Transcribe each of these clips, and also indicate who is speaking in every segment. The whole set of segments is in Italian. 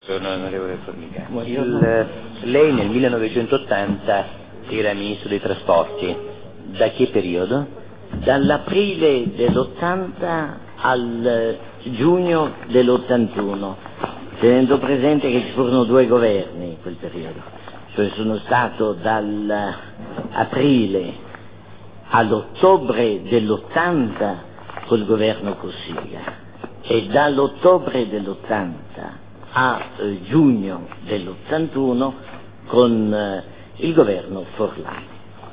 Speaker 1: Onorevole Formica, lei nel 1980 era Ministro dei Trasporti, da che periodo?
Speaker 2: Dall'aprile dell'80 al giugno dell'81, tenendo presente che ci furono 2 governi in quel periodo, cioè sono stato dall'aprile all'ottobre dell'80 col governo Cossiga e dall'ottobre dell'80 a giugno dell'81 con il governo Forlani.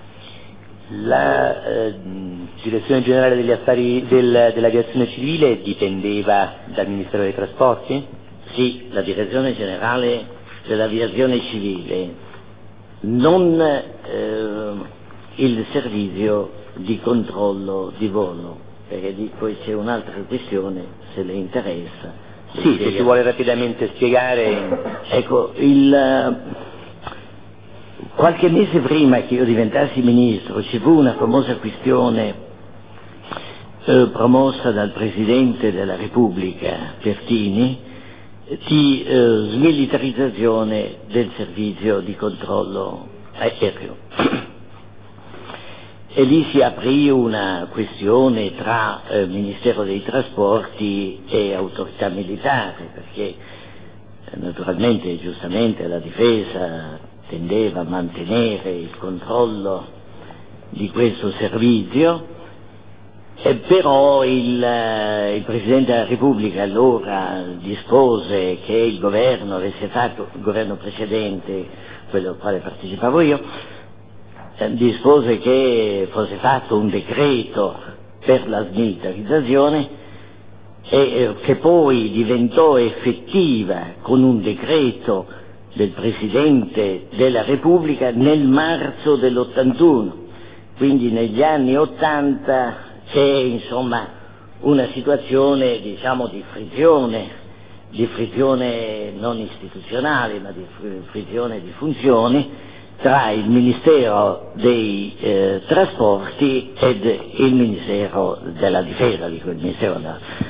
Speaker 1: La Direzione Generale degli Affari dell'Aviazione Civile dipendeva dal Ministero dei Trasporti?
Speaker 2: Sì, la Direzione Generale dell'Aviazione Civile, non il servizio di controllo di volo, perché poi c'è un'altra questione, se le interessa.
Speaker 1: Sì, se ci vuole rapidamente spiegare.
Speaker 2: Ecco, qualche mese prima che io diventassi ministro ci fu una famosa questione promossa dal Presidente della Repubblica, Pertini, di smilitarizzazione del servizio di controllo aereo. E lì si aprì una questione tra Ministero dei Trasporti e autorità militare, perché naturalmente e giustamente la difesa tendeva a mantenere il controllo di questo servizio, però il Presidente della Repubblica allora dispose che il governo precedente, quello al quale partecipavo io, dispose che fosse fatto un decreto per la smilitarizzazione e che poi diventò effettiva con un decreto del Presidente della Repubblica nel marzo dell'81, quindi negli anni 80 c'è insomma una situazione diciamo di frizione non istituzionale ma di frizione di funzioni tra il Ministero dei Trasporti ed il Ministero della Difesa, dico il Ministero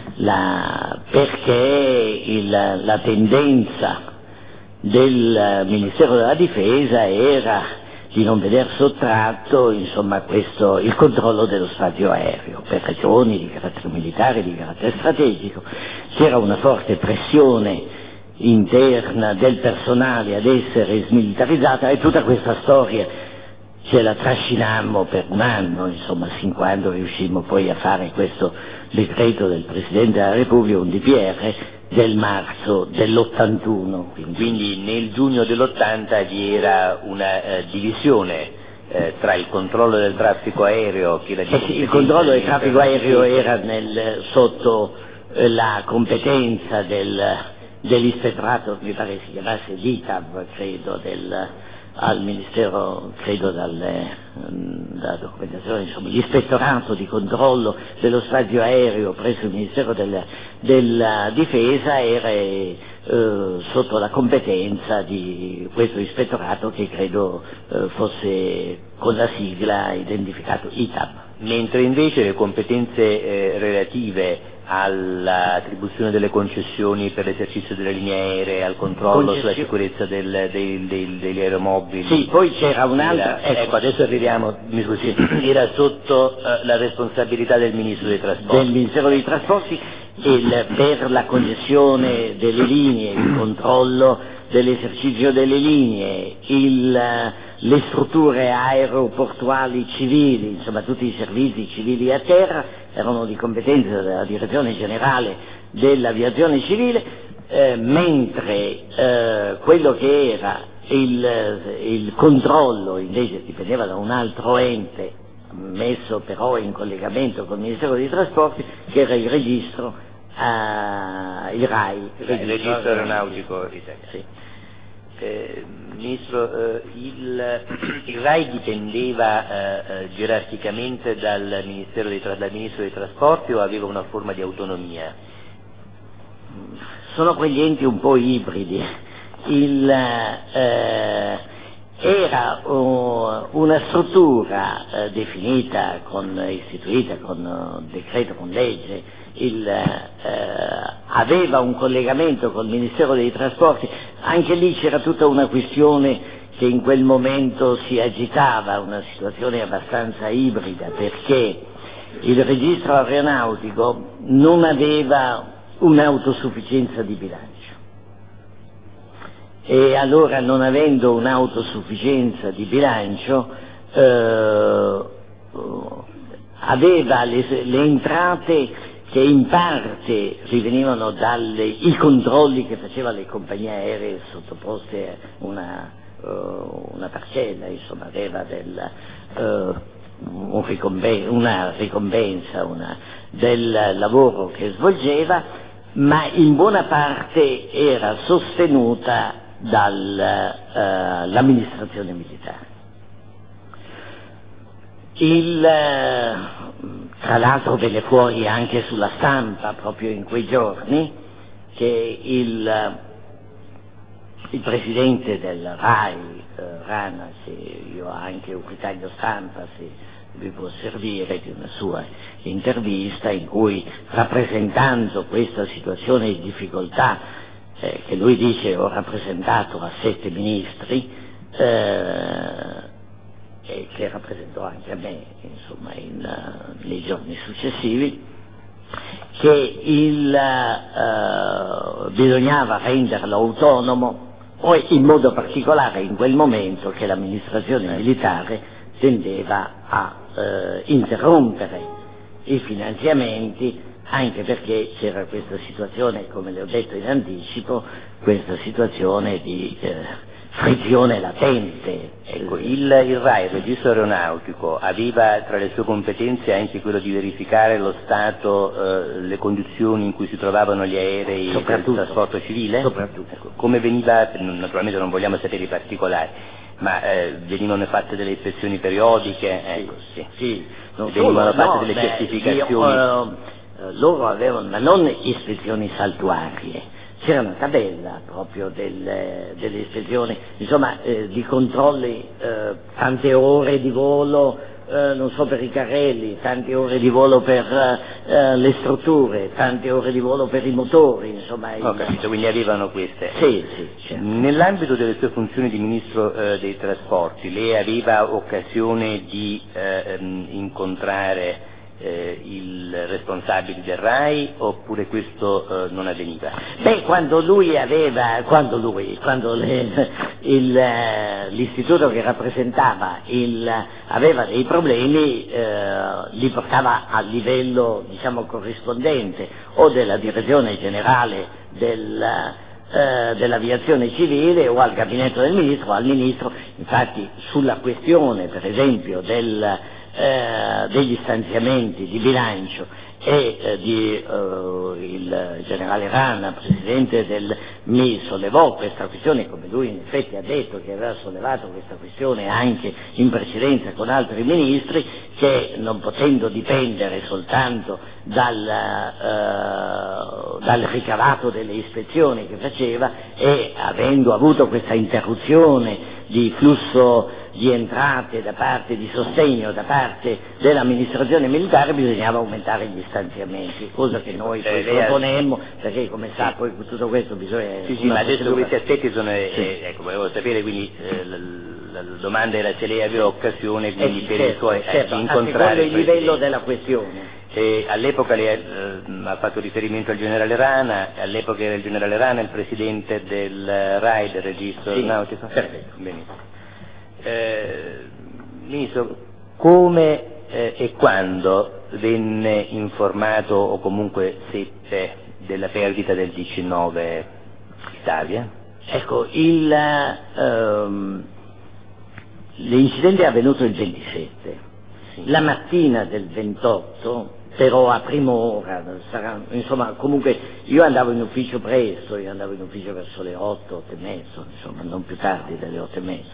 Speaker 2: perché la tendenza del Ministero della Difesa era di non veder sottratto insomma il controllo dello spazio aereo per ragioni di carattere militare, di carattere strategico. C'era una forte pressione interna del personale ad essere smilitarizzata e tutta questa storia ce la trascinammo per un anno, insomma, sin quando riuscimmo poi a fare questo decreto del Presidente della Repubblica, un DPR, del marzo dell'81.
Speaker 1: Quindi nel giugno dell'80 vi era una divisione tra il controllo del traffico aereo che
Speaker 2: il controllo del traffico aereo era sotto la competenza dell'ispettorato, mi pare si chiamasse l'ITAV, credo, al Ministero, credo dalla documentazione, insomma, l'ispettorato di controllo dello spazio aereo presso il Ministero della Difesa era sotto la competenza di questo ispettorato che credo fosse con la sigla identificato ITAB.
Speaker 1: Mentre invece le competenze relative all'attribuzione delle concessioni per l'esercizio delle linee aeree, al controllo sulla sicurezza degli aeromobili.
Speaker 2: Sì, poi c'era un'altra.
Speaker 1: Ecco, adesso arriviamo, mi scusi, era sotto la responsabilità del Ministro dei Trasporti.
Speaker 2: Del Ministero dei Trasporti per la concessione delle linee, il controllo dell'esercizio delle linee, le strutture aeroportuali civili, insomma tutti i servizi civili a terra erano di competenza della Direzione Generale dell'Aviazione Civile, mentre quello che era il controllo invece dipendeva da un altro ente messo però in collegamento con il Ministero dei Trasporti, che era il registro, il RAI.
Speaker 1: Il registro aeronautico italiano.
Speaker 2: Sì.
Speaker 1: Ministro, il RAI dipendeva gerarchicamente dal Ministro dei Trasporti o aveva una forma di autonomia?
Speaker 2: Sono quegli enti un po' ibridi. era una struttura definita, istituita con decreto, con legge, aveva un collegamento col Ministero dei Trasporti. Anche lì c'era tutta una questione che in quel momento si agitava, una situazione abbastanza ibrida, perché il registro aeronautico non aveva un'autosufficienza di bilancio. E allora, non avendo un'autosufficienza di bilancio, aveva le entrate che in parte rivenivano dai controlli che faceva le compagnie aeree sottoposte a una parcella, insomma, aveva una ricompensa del lavoro che svolgeva, ma in buona parte era sostenuta dall'amministrazione militare. Tra l'altro venne fuori anche sulla stampa proprio in quei giorni che il presidente del RAI, Rana, io ho anche un ritaglio stampa, se vi può servire, di una sua intervista in cui, rappresentando questa situazione di difficoltà che lui dice ho rappresentato a 7 ministri, e che rappresentò anche a me, insomma, nei giorni successivi, che bisognava renderlo autonomo, poi in modo particolare in quel momento che l'amministrazione militare tendeva a interrompere i finanziamenti, anche perché c'era questa situazione, come le ho detto in anticipo, questa situazione di frizione latente.
Speaker 1: Ecco, il RAI, il registro aeronautico, aveva tra le sue competenze anche quello di verificare lo stato, le condizioni in cui si trovavano gli aerei del trasporto civile?
Speaker 2: Soprattutto.
Speaker 1: Ecco, come veniva, naturalmente non vogliamo sapere i particolari, ma venivano fatte delle ispezioni periodiche? Ecco,
Speaker 2: sì.
Speaker 1: Venivano fatte delle certificazioni?
Speaker 2: Loro avevano, ma non ispezioni saltuarie, c'era una tabella proprio delle ispezioni, insomma, di controlli, tante ore di volo, non so, per i carrelli, tante ore di volo per le strutture, tante ore di volo per i motori, insomma.
Speaker 1: Ho capito, quindi avevano queste.
Speaker 2: Sì, certo.
Speaker 1: Nell'ambito delle sue funzioni di Ministro dei Trasporti, lei aveva occasione di incontrare il responsabile del RAI, oppure questo non avveniva?
Speaker 2: Beh, quando l'istituto che rappresentava aveva dei problemi, li portava a livello, diciamo, corrispondente o della direzione generale dell'aviazione civile o al gabinetto del ministro o al ministro. Infatti sulla questione, per esempio, degli stanziamenti di bilancio e il generale Rana, presidente del MI, sollevò questa questione, come lui in effetti ha detto che aveva sollevato questa questione anche in precedenza con altri ministri, che non potendo dipendere soltanto dal ricavato delle ispezioni che faceva e avendo avuto questa interruzione di flusso di entrate da parte, di sostegno da parte dell'amministrazione militare, bisognava aumentare gli stanziamenti, cosa che noi poi proponemmo, perché come sa poi tutto questo bisogna...
Speaker 1: Sì, ma adesso questi aspetti sono... ecco, volevo sapere, quindi la domanda era se lei aveva occasione quindi per i suoi
Speaker 2: di
Speaker 1: incontrare
Speaker 2: il livello della questione.
Speaker 1: All'epoca lei ha fatto riferimento al generale Rana, all'epoca era il generale Rana il presidente del RAI, del registro aeronautico?
Speaker 2: Perfetto.
Speaker 1: Benissimo. Ministro, come e quando venne informato o comunque seppe della perdita del DC-9 Italia?
Speaker 2: Ecco, l'incidente è avvenuto il 27, la mattina del 28, però a prima ora, insomma, comunque io andavo in ufficio presto, verso le 8 e mezzo, insomma, non più tardi delle 8 e mezzo.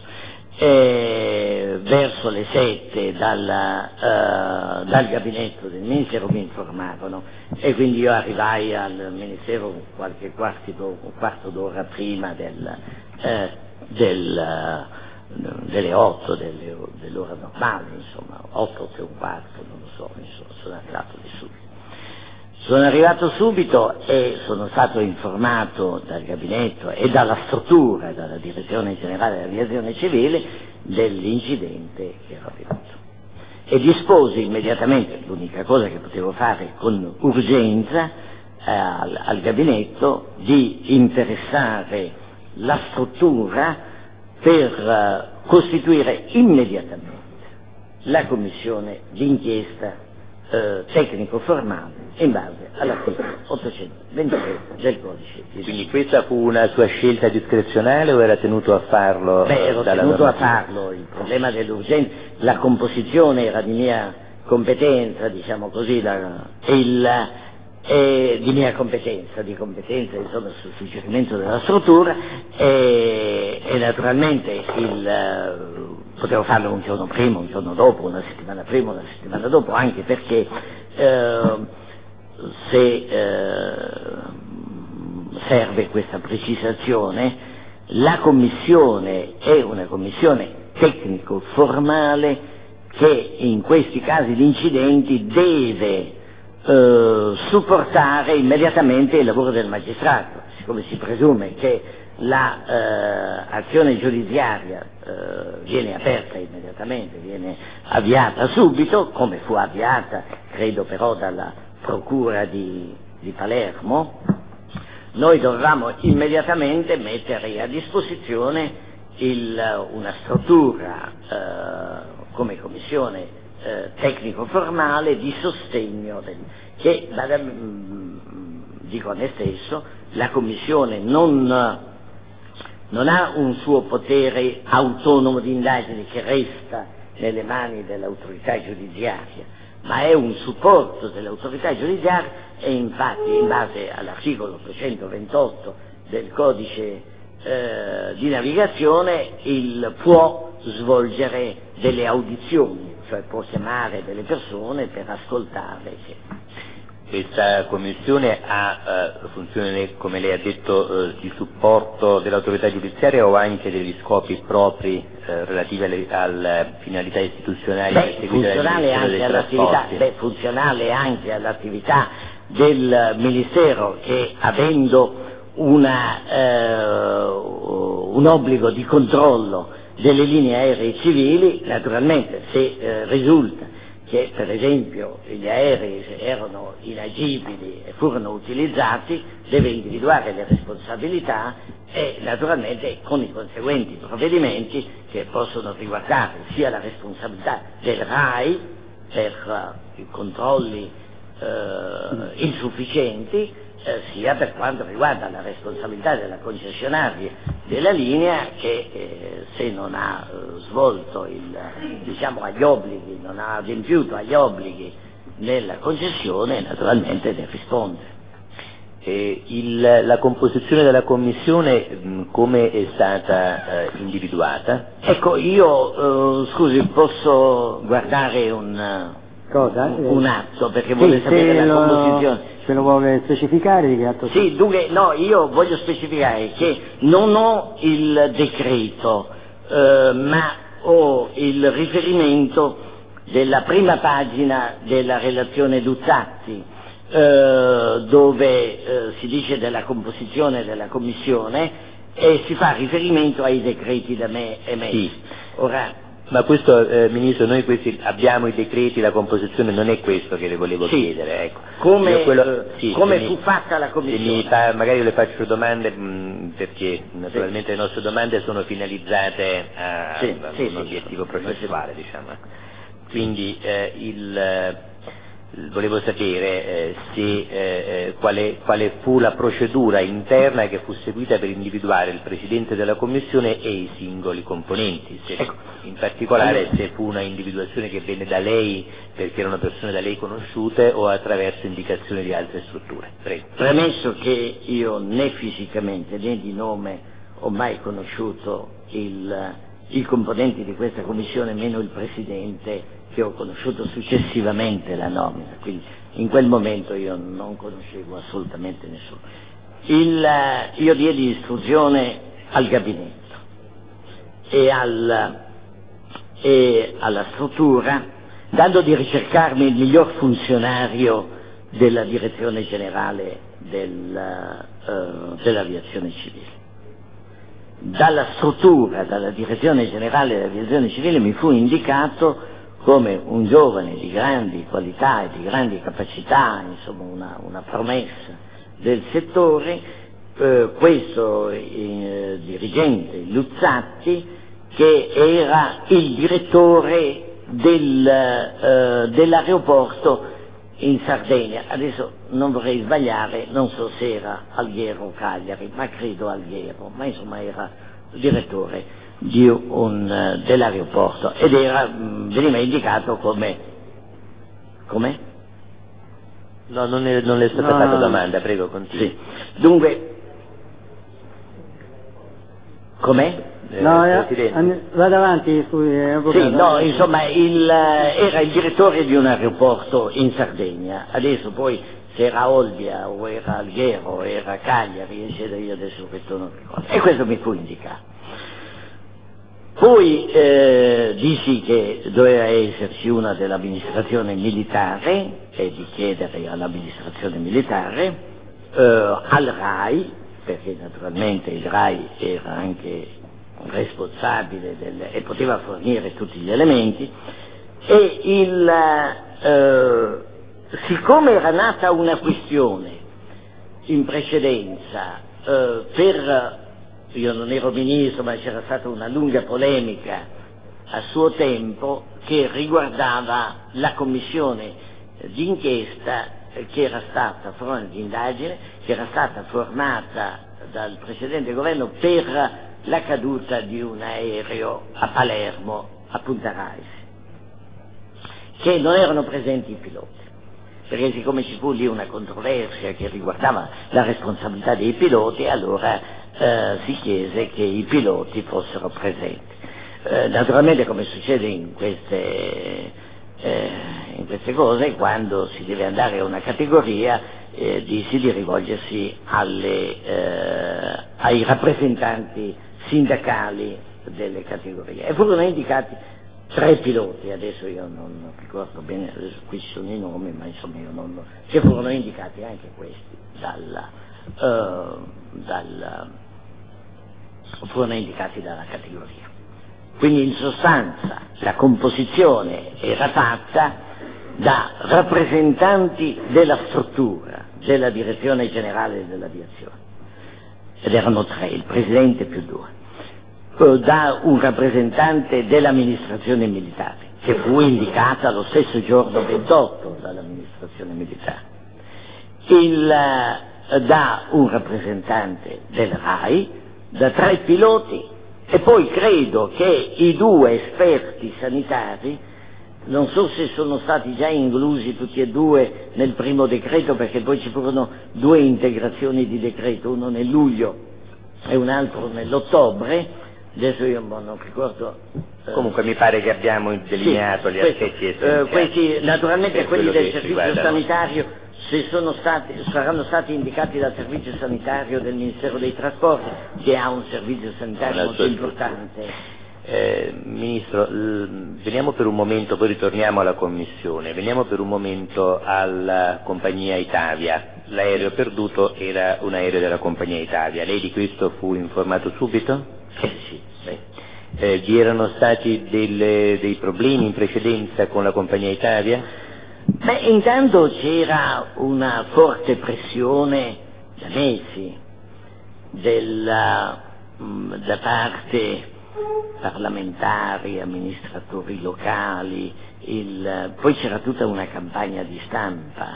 Speaker 2: Verso le 7 dal gabinetto del Ministero mi informarono e quindi io arrivai al Ministero un quarto d'ora prima delle 8 dell'ora normale, insomma, 8 e un quarto, non lo so, insomma, sono arrivato di subito. Sono arrivato subito e sono stato informato dal gabinetto e dalla struttura, dalla direzione generale dell'aviazione civile, dell'incidente che era avvenuto. E disposi immediatamente, l'unica cosa che potevo fare con urgenza al gabinetto, di interessare la struttura per costituire immediatamente la commissione d'inchiesta tecnico-formale in base all'articolo 823 del codice di procedura.
Speaker 1: Quindi questa fu una sua scelta discrezionale o era tenuto a farlo?
Speaker 2: Ero tenuto a farlo, il problema dell'urgenza, la composizione era di mia competenza, diciamo così, di mia competenza insomma sul suggerimento della struttura e naturalmente potevo farlo un giorno prima, un giorno dopo, una settimana prima, una settimana dopo, anche perché se serve questa precisazione, la commissione è una commissione tecnico-formale che in questi casi di incidenti deve supportare immediatamente il lavoro del magistrato, siccome si presume che l'azione giudiziaria viene aperta immediatamente, viene avviata subito, come fu avviata credo però dalla procura di Palermo. Noi dovevamo immediatamente mettere a disposizione una struttura come commissione tecnico-formale di sostegno che, dico a me stesso, la commissione non ha un suo potere autonomo di indagine che resta nelle mani dell'autorità giudiziaria, ma è un supporto dell'autorità giudiziaria e infatti in base all'articolo 828 del codice di navigazione può svolgere delle audizioni, cioè può chiamare delle persone per ascoltarle.
Speaker 1: Questa commissione ha funzione, come lei ha detto, di supporto dell'autorità giudiziaria o anche degli scopi propri relativi alle finalità istituzionali?
Speaker 2: Funzionale anche all'attività del Ministero che, avendo un obbligo di controllo delle linee aeree civili, naturalmente se risulta che per esempio gli aerei erano inagibili e furono utilizzati, deve individuare le responsabilità e naturalmente con i conseguenti provvedimenti che possono riguardare sia la responsabilità del RAI per i controlli insufficienti, sia per quanto riguarda la responsabilità della concessionaria della linea che se non ha svolto agli obblighi, non ha adempiuto agli obblighi nella concessione, naturalmente ne risponde.
Speaker 1: La composizione della commissione come è stata individuata?
Speaker 2: Ecco, io scusi, posso guardare un atto perché vuole sapere la composizione.
Speaker 3: Se lo vuole specificare di che atto?
Speaker 2: Sì, dunque, no, io voglio specificare che non ho il decreto, ma ho il riferimento della prima pagina della relazione Luzzatti, dove si dice della composizione della commissione e si fa riferimento ai decreti da me emessi.
Speaker 1: Sì.
Speaker 2: Ora,
Speaker 1: ma questo, Ministro, noi abbiamo i decreti, la composizione, non è questo che le volevo chiedere. Ecco.
Speaker 2: Come fu fatta la commissione?
Speaker 1: Magari le faccio domande perché naturalmente le nostre domande sono finalizzate a un obiettivo processuale, diciamo. Quindi volevo sapere quale fu la procedura interna che fu seguita per individuare il Presidente della Commissione e i singoli componenti, in particolare se fu una individuazione che venne da lei perché erano persone da lei conosciute o attraverso indicazioni di altre strutture. Prego.
Speaker 2: Premesso che io né fisicamente né di nome ho mai conosciuto i componenti di questa Commissione, meno il Presidente, che ho conosciuto successivamente la nomina, quindi in quel momento io non conoscevo assolutamente nessuno. Io diedi istruzione al gabinetto e alla struttura, dando di ricercarmi il miglior funzionario della direzione generale dell'aviazione civile. Dalla struttura, dalla direzione generale dell'aviazione civile mi fu indicato come un giovane di grandi qualità e di grandi capacità, insomma una promessa del settore, questo dirigente Luzzatti, che era il direttore dell'aeroporto in Sardegna. Adesso non vorrei sbagliare, non so se era Alghero o Cagliari, ma credo Alghero, ma insomma era direttore dell'aeroporto ed veniva indicato come...
Speaker 1: No, non le è stata fatta domanda, prego, continui.
Speaker 2: Sì. Dunque, com'è?
Speaker 3: No, vado avanti, scusi.
Speaker 2: Sì, no, insomma, era il direttore di un aeroporto in Sardegna, adesso poi se era Olbia o era Alghero o era Cagliari, eccetera, io adesso questo non ricordo, e questo mi fu indicato. Poi dissi che doveva esserci una dell'amministrazione militare e di chiedere all'amministrazione militare, al RAI, perché naturalmente il RAI era anche responsabile e poteva fornire tutti gli elementi, e siccome era nata una questione in precedenza io non ero ministro, ma c'era stata una lunga polemica a suo tempo che riguardava la commissione d'inchiesta che era stata d'indagine che era stata formata dal precedente governo per la caduta di un aereo a Palermo, a Punta Raisi, che non erano presenti i piloti, perché siccome ci fu lì una controversia che riguardava la responsabilità dei piloti, allora si chiese che i piloti fossero presenti. Naturalmente, come succede in queste cose, quando si deve andare a una categoria si di rivolgersi ai rappresentanti sindacali delle categorie, e furono indicati 3 piloti, adesso io non ricordo bene, qui ci sono i nomi, ma insomma che furono indicati anche questi furono indicati dalla categoria. Quindi in sostanza la composizione era fatta da rappresentanti della struttura, della direzione generale dell'aviazione, ed erano 3, il presidente più 2, da un rappresentante dell'amministrazione militare, che fu indicata lo stesso giorno 28 dall'amministrazione militare, da un rappresentante del RAI, da 3 piloti, e poi credo che i 2 esperti sanitari, non so se sono stati già inclusi tutti e 2 nel primo decreto, perché poi ci furono 2 integrazioni di decreto, uno nel luglio e un altro nell'ottobre, adesso io non ricordo.
Speaker 1: Comunque mi pare che abbiamo delineato gli aspetti essenziali.
Speaker 2: Questi, naturalmente quelli del servizio sanitario saranno stati indicati dal servizio sanitario del Ministero dei Trasporti, che ha un servizio sanitario molto importante.
Speaker 1: Ministro, veniamo per un momento, poi ritorniamo alla Commissione, veniamo per un momento alla compagnia Itavia. L'aereo perduto era un aereo della compagnia Itavia, lei di questo fu informato subito?
Speaker 2: Sì.
Speaker 1: Vi erano stati dei problemi in precedenza con la compagnia Itavia?
Speaker 2: Beh, intanto c'era una forte pressione da mesi da parte parlamentari, amministratori locali, poi c'era tutta una campagna di stampa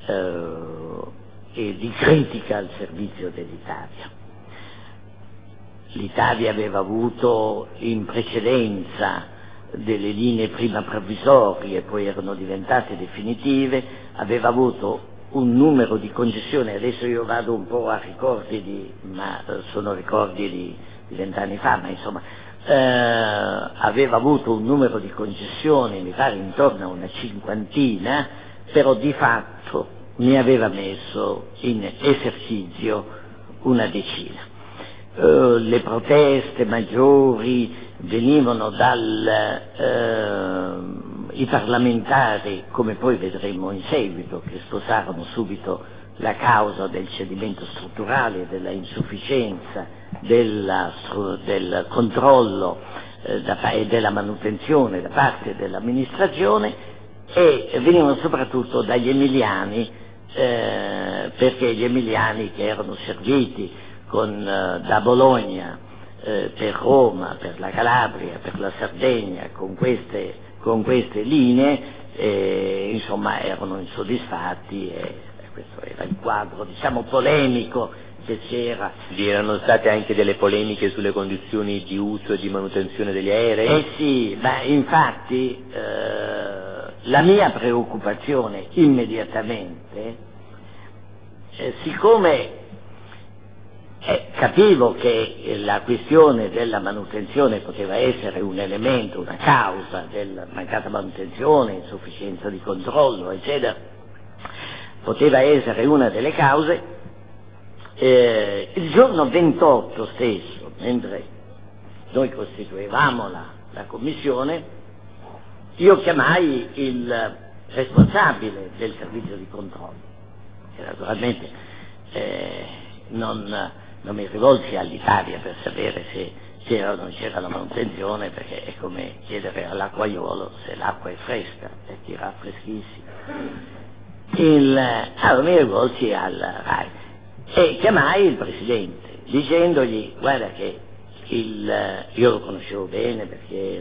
Speaker 2: e di critica al servizio dell'Italia. L'Italia aveva avuto in precedenza delle linee prima provvisorie, poi erano diventate definitive, aveva avuto un numero di concessioni, adesso io vado un po' a ricordi ma sono ricordi di 20 anni fa, ma insomma aveva avuto un numero di concessioni, mi pare intorno a una 50, però di fatto ne aveva messo in esercizio una decina. le proteste maggiori venivano i parlamentari, come poi vedremo in seguito, che sposarono subito la causa del cedimento strutturale, della insufficienza del controllo e della manutenzione da parte dell'amministrazione, e venivano soprattutto dagli emiliani, perché gli emiliani, che erano serviti da Bologna per Roma, per la Calabria, per la Sardegna, con queste linee, insomma erano insoddisfatti, e questo era il quadro, diciamo, polemico che c'era.
Speaker 1: Vi erano state anche delle polemiche sulle condizioni di uso e di manutenzione degli aerei?
Speaker 2: Sì, infatti la mia preoccupazione immediatamente, siccome capivo che la questione della manutenzione poteva essere un elemento, una causa della mancata manutenzione, insufficienza di controllo, eccetera, poteva essere una delle cause, il giorno 28 stesso, mentre noi costituivamo la commissione, io chiamai il responsabile del servizio di controllo, che naturalmente non mi rivolsi all'Italia per sapere se c'era o non c'era la manutenzione, perché è come chiedere all'acquaiolo se l'acqua è fresca, e tira freschissima. Allora mi rivolsi al RAI e chiamai il presidente dicendogli: guarda che io lo conoscevo bene, perché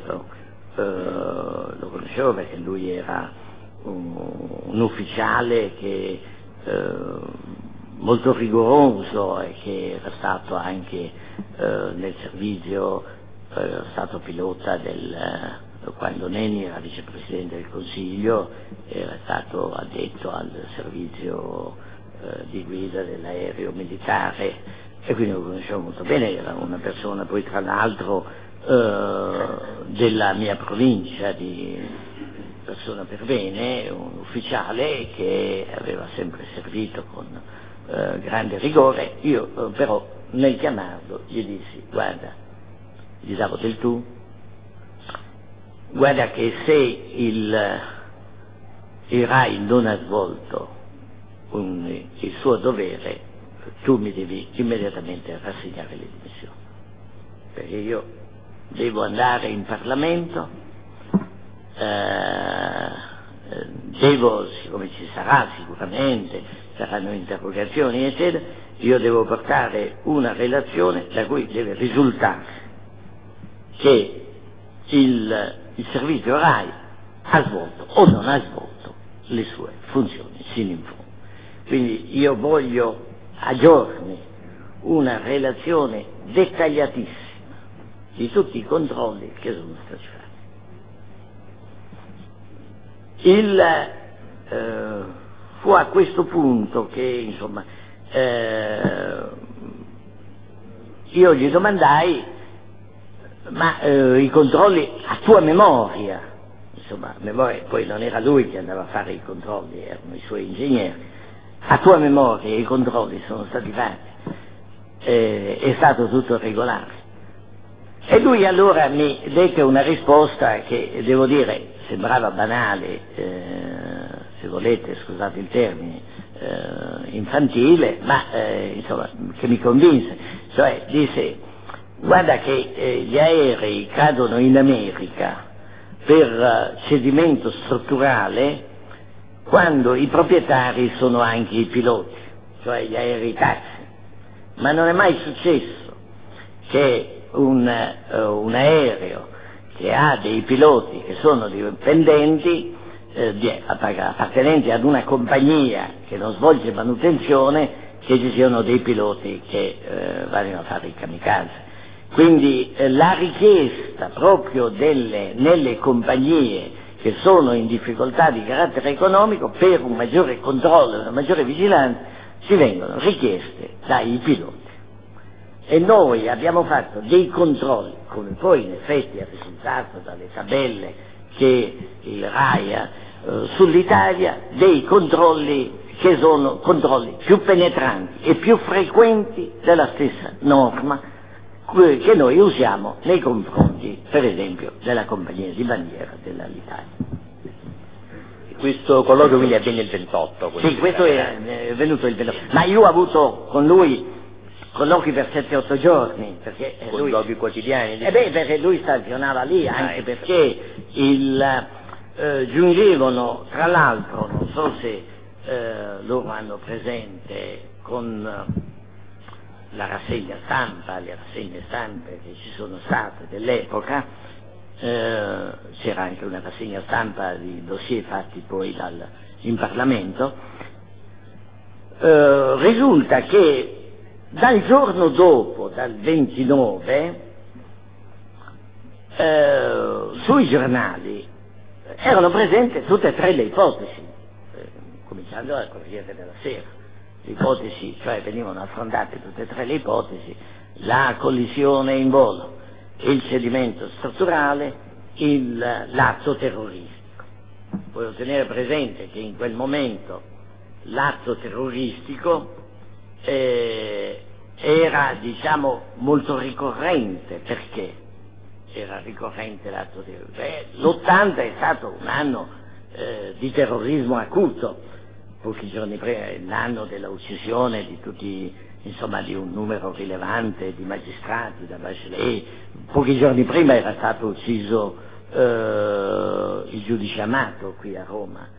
Speaker 2: lui era un ufficiale che molto rigoroso, e che era stato anche nel servizio, era stato pilota quando Nenni era vicepresidente del Consiglio, era stato addetto al servizio di guida dell'aereo militare, e quindi lo conoscevo molto bene. Era una persona poi, tra l'altro, della mia provincia, persona per bene, un ufficiale che aveva sempre servito con grande rigore. Io però nel chiamarlo gli dissi: guarda, gli davo del tu, guarda che se il RAI non ha svolto il suo dovere, tu mi devi immediatamente rassegnare le dimissioni, perché io devo andare in Parlamento, siccome ci sarà sicuramente, saranno interrogazioni eccetera, io devo portare una relazione da cui deve risultare che il servizio RAI ha svolto o non ha svolto le sue funzioni sino in fondo. Quindi io voglio a giorni una relazione dettagliatissima di tutti i controlli che sono stati fatti. Fu a questo punto che, insomma, io gli domandai: ma i controlli a tua memoria, insomma, memoria, poi non era lui che andava a fare i controlli, erano i suoi ingegneri, a tua memoria i controlli sono stati fatti, è stato tutto regolare? E lui allora mi dette una risposta che, devo dire, sembrava banale, se volete, scusate il termine, infantile, ma insomma, che mi convinse. Cioè disse: guarda che gli aerei cadono in America per cedimento strutturale quando i proprietari sono anche i piloti, cioè gli aerei taxi, ma non è mai successo che un aereo che ha dei piloti che sono dipendenti, appartenenti ad una compagnia che non svolge manutenzione, che ci siano dei piloti che vanno a fare i kamikaze. Quindi la richiesta proprio nelle compagnie che sono in difficoltà di carattere economico per un maggiore controllo, una maggiore vigilanza, ci vengono richieste dai piloti. E noi abbiamo fatto dei controlli, come poi in effetti è risultato dalle tabelle che il RAI ha sull'Italia, dei controlli che sono controlli più penetranti e più frequenti della stessa norma che noi usiamo nei confronti, per esempio, della compagnia di bandiera dell'Alitalia.
Speaker 1: Questo colloquio quindi avvenne il 28?
Speaker 2: Sì, questo è venuto il 28, ma io ho avuto con lui colloqui per 7-8 giorni, perché
Speaker 1: colloqui quotidiani?
Speaker 2: Perché lui stazionava lì, anche perché giungevano, tra l'altro, non so se loro hanno presente con la rassegna stampa, le rassegne stampe che ci sono state dell'epoca, c'era anche una rassegna stampa di dossier fatti poi in Parlamento, risulta che dal giorno dopo, dal 29, sui giornali erano presenti tutte e tre le ipotesi, cominciando dal Corriere della Sera. Le ipotesi, cioè venivano affrontate tutte e tre le ipotesi: la collisione in volo, il cedimento strutturale, l'atto terroristico. Voglio tenere presente che in quel momento l'atto terroristico era, diciamo, molto ricorrente. Perché era ricorrente l'atto terroristico? L'80 è stato un anno di terrorismo acuto. Pochi giorni prima, l'anno della uccisione di tutti, insomma, di un numero rilevante di magistrati da Bachelet. Pochi giorni prima era stato ucciso il giudice Amato qui a Roma.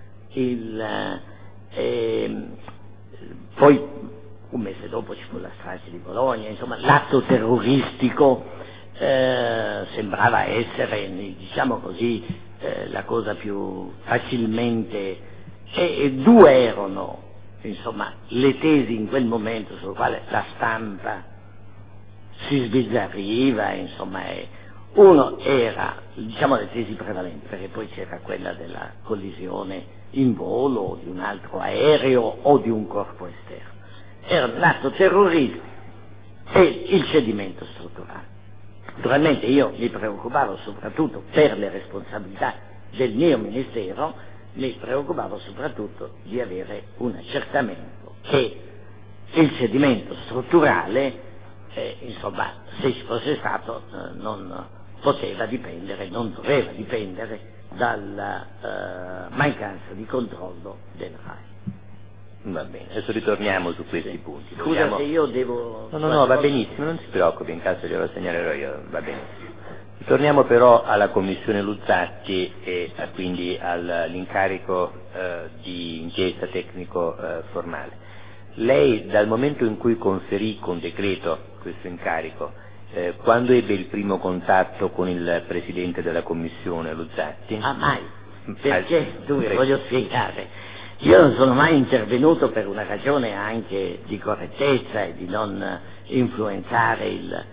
Speaker 2: Poi un mese dopo ci fu la strage di Bologna. Insomma, l'atto terroristico sembrava essere, diciamo così, la cosa più facilmente. E due erano, insomma, le tesi in quel momento sulle quali la stampa si sbizzarriva, insomma, uno era, diciamo, le tesi prevalenti, perché poi c'era quella della collisione in volo o di un altro aereo o di un corpo esterno. Era l'atto terroristico e il cedimento strutturale. Naturalmente io mi preoccupavo soprattutto per le responsabilità del mio ministero, mi preoccupavo soprattutto di avere un accertamento che il cedimento strutturale, insomma, se ci fosse stato, non poteva dipendere, non doveva dipendere dalla mancanza di controllo del RAI.
Speaker 1: Va bene, adesso ritorniamo su questi punti.
Speaker 2: Scusa se io devo...
Speaker 1: No, va benissimo, non si preoccupi, in caso glielo segnalerò io, va bene. Torniamo però alla Commissione Luzzatti e quindi all'incarico di inchiesta tecnico formale. Lei, dal momento in cui conferì con decreto questo incarico, quando ebbe il primo contatto con il Presidente della Commissione Luzzatti?
Speaker 2: Mai, perché voglio spiegare. Io non sono mai intervenuto per una ragione anche di correttezza e di non influenzare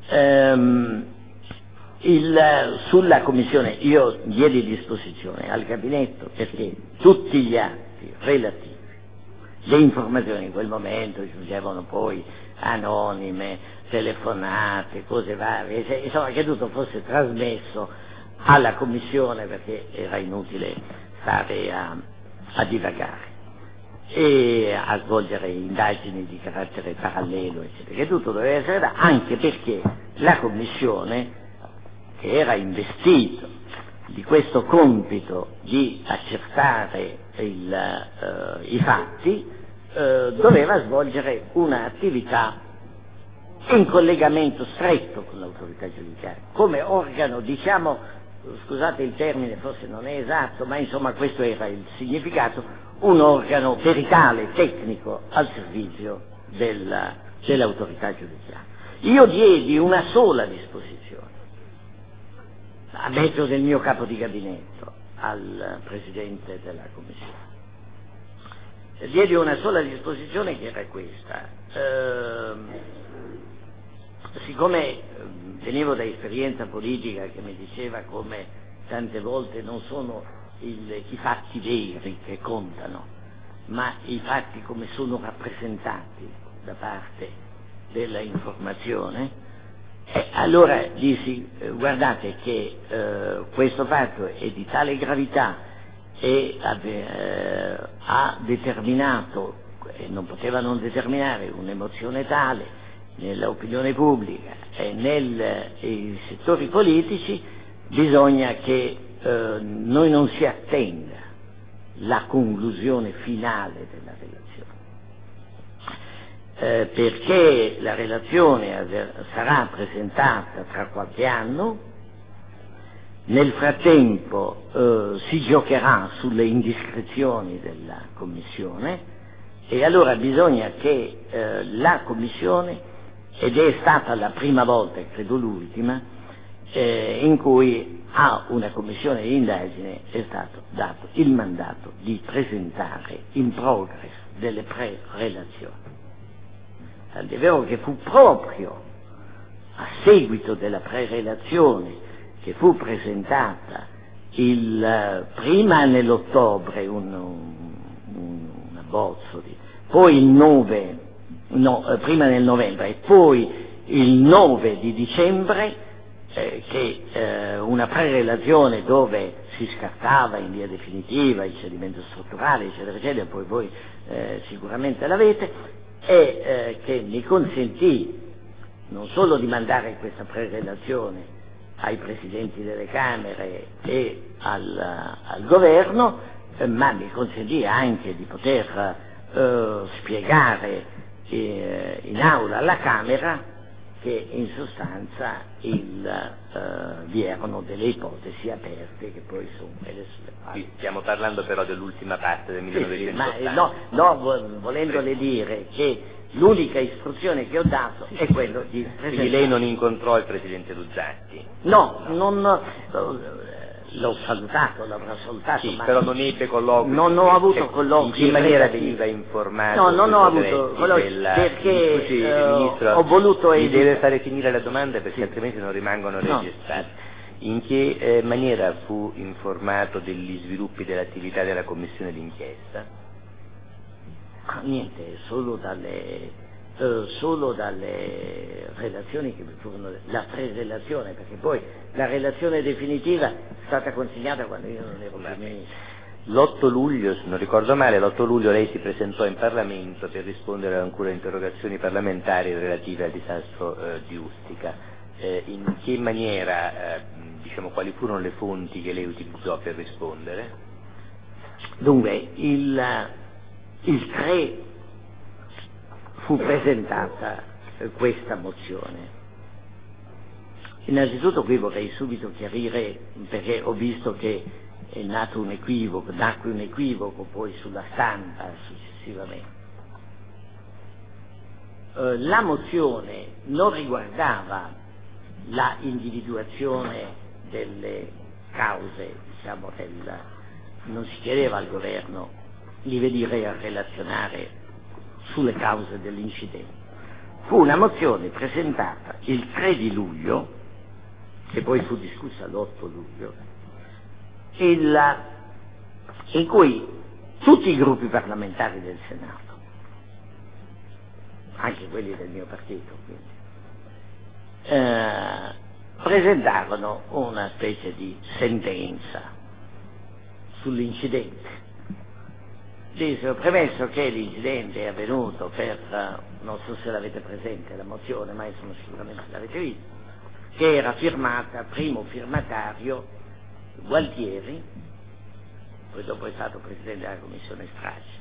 Speaker 2: sulla Commissione. Io diedi disposizione al Gabinetto perché tutti gli atti relativi, le informazioni in quel momento giungevano poi anonime, telefonate, cose varie, insomma, che tutto fosse trasmesso alla Commissione, perché era inutile stare a divagare e a svolgere indagini di carattere parallelo, eccetera, che tutto doveva essere dato, anche perché la Commissione, che era investito di questo compito di accertare i fatti, doveva svolgere un'attività in collegamento stretto con l'autorità giudiziaria, come organo, diciamo, scusate il termine, forse non è esatto, ma insomma questo era il significato, un organo peritale, tecnico, al servizio dell'autorità giudiziaria. Io diedi una sola disposizione, a mezzo del mio capo di gabinetto, al Presidente della Commissione. Diedi una sola disposizione, che era questa. Siccome venivo da esperienza politica che mi diceva come tante volte non sono i fatti veri che contano, ma i fatti come sono rappresentati da parte della informazione, allora dissi: guardate che questo fatto è di tale gravità e ha determinato, e non poteva non determinare, un'emozione tale nell'opinione pubblica e nei settori politici, bisogna che noi non si attenda la conclusione finale della relazione, perché la relazione sarà presentata tra qualche anno. Nel frattempo si giocherà sulle indiscrezioni della Commissione e allora bisogna che la Commissione, ed è stata la prima volta e credo l'ultima, in cui a una commissione di indagine è stato dato il mandato di presentare in progress delle pre-relazioni. Tant'è vero che fu proprio a seguito della pre-relazione che fu presentata prima nell'ottobre un abbozzo, poi prima nel novembre e poi il 9 di dicembre, una pre-relazione dove si scartava in via definitiva il cedimento strutturale, eccetera, eccetera, poi voi sicuramente l'avete, e che mi consentì non solo di mandare questa pre-relazione ai Presidenti delle Camere e al Governo, ma mi consentì anche di poter spiegare in aula alla Camera che in sostanza vi erano delle ipotesi aperte che poi sono quelle sulle quali...
Speaker 1: Stiamo parlando però dell'ultima parte del 1980.
Speaker 2: Ma volendole dire che l'unica istruzione che ho dato è quello di presentare.
Speaker 1: Quindi lei non incontrò il Presidente Luzzatti?
Speaker 2: No, l'ho salutato, l'avrò salutato,
Speaker 1: sì,
Speaker 2: ma
Speaker 1: però non ebbe colloqui.
Speaker 2: Non ho avuto colloqui.
Speaker 1: In che maniera veniva informato?
Speaker 2: No, non ho avuto colloqui perché
Speaker 1: Ministro,
Speaker 2: ho voluto
Speaker 1: mi deve fare finire la domanda perché altrimenti non rimangono registrati. In che maniera fu informato degli sviluppi dell'attività della Commissione d'inchiesta?
Speaker 2: Niente, solo dalle relazioni che mi furono, la pre-relazione, perché poi la relazione definitiva è stata consegnata quando io non ero più ministro.
Speaker 1: L'8 luglio, se non ricordo male, l'8 luglio lei si presentò in Parlamento per rispondere ad alcune interrogazioni parlamentari relative al disastro di Ustica. In che maniera, quali furono le fonti che lei utilizzò per rispondere?
Speaker 2: Dunque, il 3 fu presentata questa mozione. Innanzitutto qui vorrei subito chiarire, perché ho visto che è nacque un equivoco poi sulla stampa successivamente. La mozione non riguardava la individuazione delle cause, non si chiedeva al governo di venire a relazionare sulle cause dell'incidente. Fu una mozione presentata il 3 di luglio, che poi fu discussa l'8 luglio, in cui tutti i gruppi parlamentari del Senato, anche quelli del mio partito, quindi, presentarono una specie di sentenza sull'incidente. Dissero, premesso che l'incidente è avvenuto non so se l'avete presente la mozione, ma insomma sicuramente l'avete vista, che era firmata, primo firmatario Gualtieri, poi dopo è stato Presidente della Commissione Strage,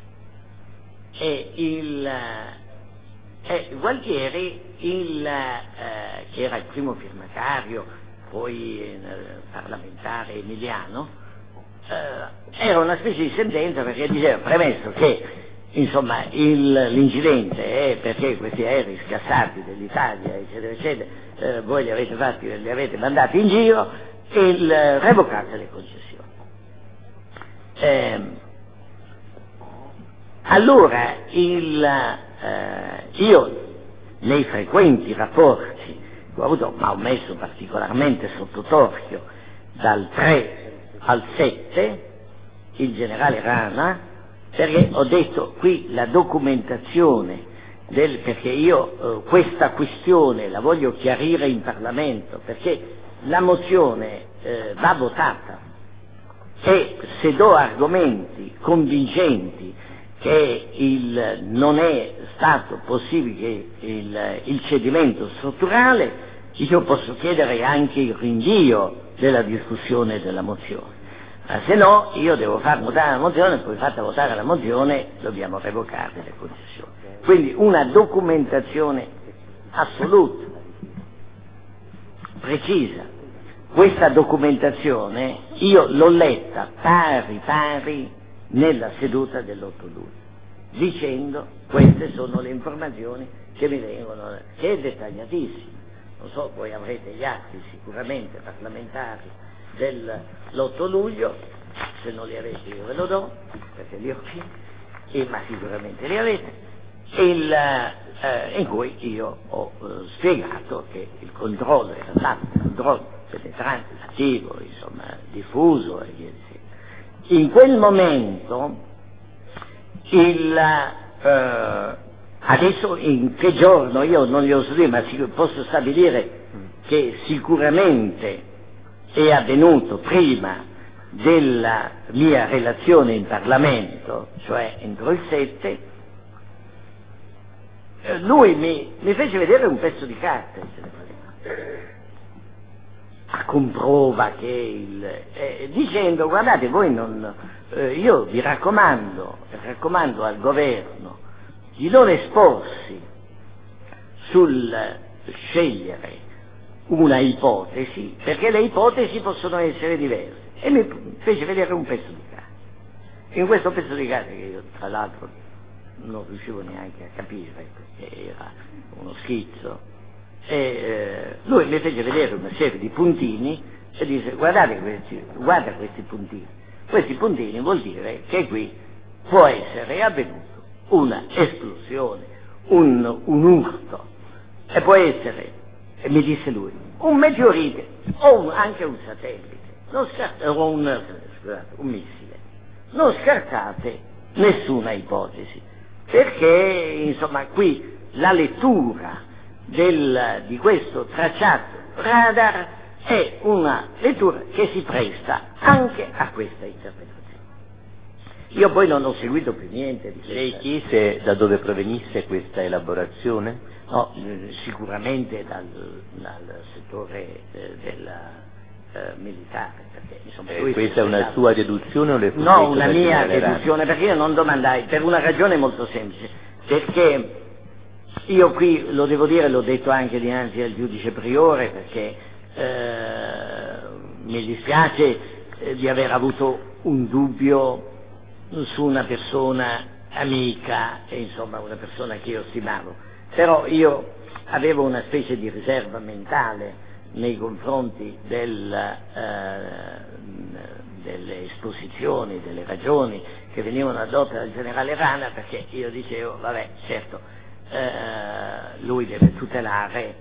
Speaker 2: e Gualtieri, che era il primo firmatario, poi parlamentare emiliano, era una specie di sentenza perché diceva, premesso che insomma l'incidente è perché questi aerei scassati dell'Italia eccetera eccetera, voi li avete mandati in giro e revocate le concessioni. Allora io nei frequenti rapporti che ho avuto, ma ho messo particolarmente sotto torchio dal 3 al 7 il generale Rana, perché ho detto qui la documentazione perché io questa questione la voglio chiarire in Parlamento, perché la mozione va votata e se do argomenti convincenti che non è stato possibile il cedimento strutturale, io posso chiedere anche il rinvio della discussione della mozione. Ma se no io devo far votare la mozione, poi fatta votare la mozione dobbiamo revocare le concessioni. Quindi una documentazione assoluta, precisa. Questa documentazione io l'ho letta pari nella seduta dell'8 luglio, dicendo queste sono le informazioni che mi vengono, che è dettagliatissimo. Non so, voi avrete gli atti sicuramente parlamentari dell'8 luglio, se non li avete io ve lo do, perché li ho qui, ma sicuramente li avete, in cui io ho spiegato che il controllo era stato un controllo penetrante, attivo, insomma, diffuso e via di seguito. In quel momento, adesso in che giorno io non li oso dire, ma posso stabilire che sicuramente è avvenuto prima della mia relazione in Parlamento, cioè entro il 7, lui mi fece vedere un pezzo di carta, a comprova che dicendo guardate voi io vi raccomando al governo di non esporsi sul scegliere una ipotesi, perché le ipotesi possono essere diverse, e mi fece vedere un pezzo di carta. In questo pezzo di carta, che io tra l'altro non riuscivo neanche a capire perché era uno schizzo, e lui mi fece vedere una serie di puntini e disse guarda questi puntini vuol dire che qui può essere avvenuto una esplosione, un urto, e può essere, e mi disse lui, un meteorite o anche un satellite, o un missile. Non scartate nessuna ipotesi, perché insomma qui la lettura di questo tracciato radar è una lettura che si presta anche a questa interpretazione. Io poi non ho seguito più niente di questo.
Speaker 1: Lei chiese da dove provenisse questa elaborazione?
Speaker 2: No, sicuramente dal settore militare, perché insomma,
Speaker 1: questa è una sua deduzione o le fu
Speaker 2: No, una mia deduzione, perché io non domandai, per una ragione molto semplice, perché io qui, lo devo dire, l'ho detto anche dinanzi al giudice priore, perché mi dispiace di aver avuto un dubbio su una persona amica, e insomma una persona che io stimavo, però io avevo una specie di riserva mentale nei confronti delle esposizioni, delle ragioni che venivano addotte dal generale Rana, perché io dicevo, vabbè, certo, lui deve tutelare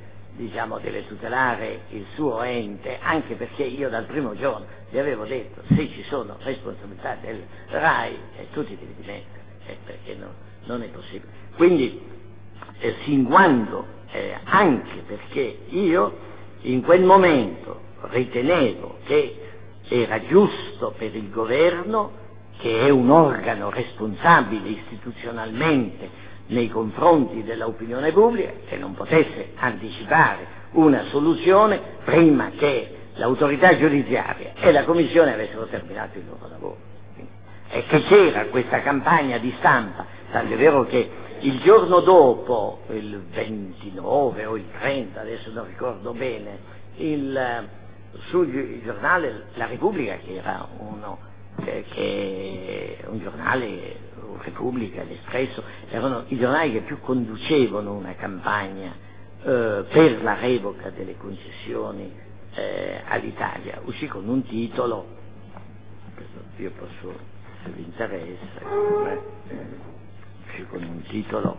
Speaker 2: il suo ente, anche perché io dal primo giorno gli avevo detto, se ci sono responsabilità del RAI, tu ti devi dimettere, perché non è possibile. Quindi, sin quando, anche perché io in quel momento ritenevo che era giusto per il governo, che è un organo responsabile istituzionalmente nei confronti dell'opinione pubblica, che non potesse anticipare una soluzione prima che l'autorità giudiziaria e la Commissione avessero terminato il loro lavoro. E che c'era questa campagna di stampa, tanto è vero che il giorno dopo, il 29 o il 30, adesso non ricordo bene, sul giornale La Repubblica, che era un giornale, Repubblica, l'Espresso, erano i giornali che più conducevano una campagna per la revoca delle concessioni all'Italia, uscì con un titolo, io posso, se vi interessa, uscì con un titolo,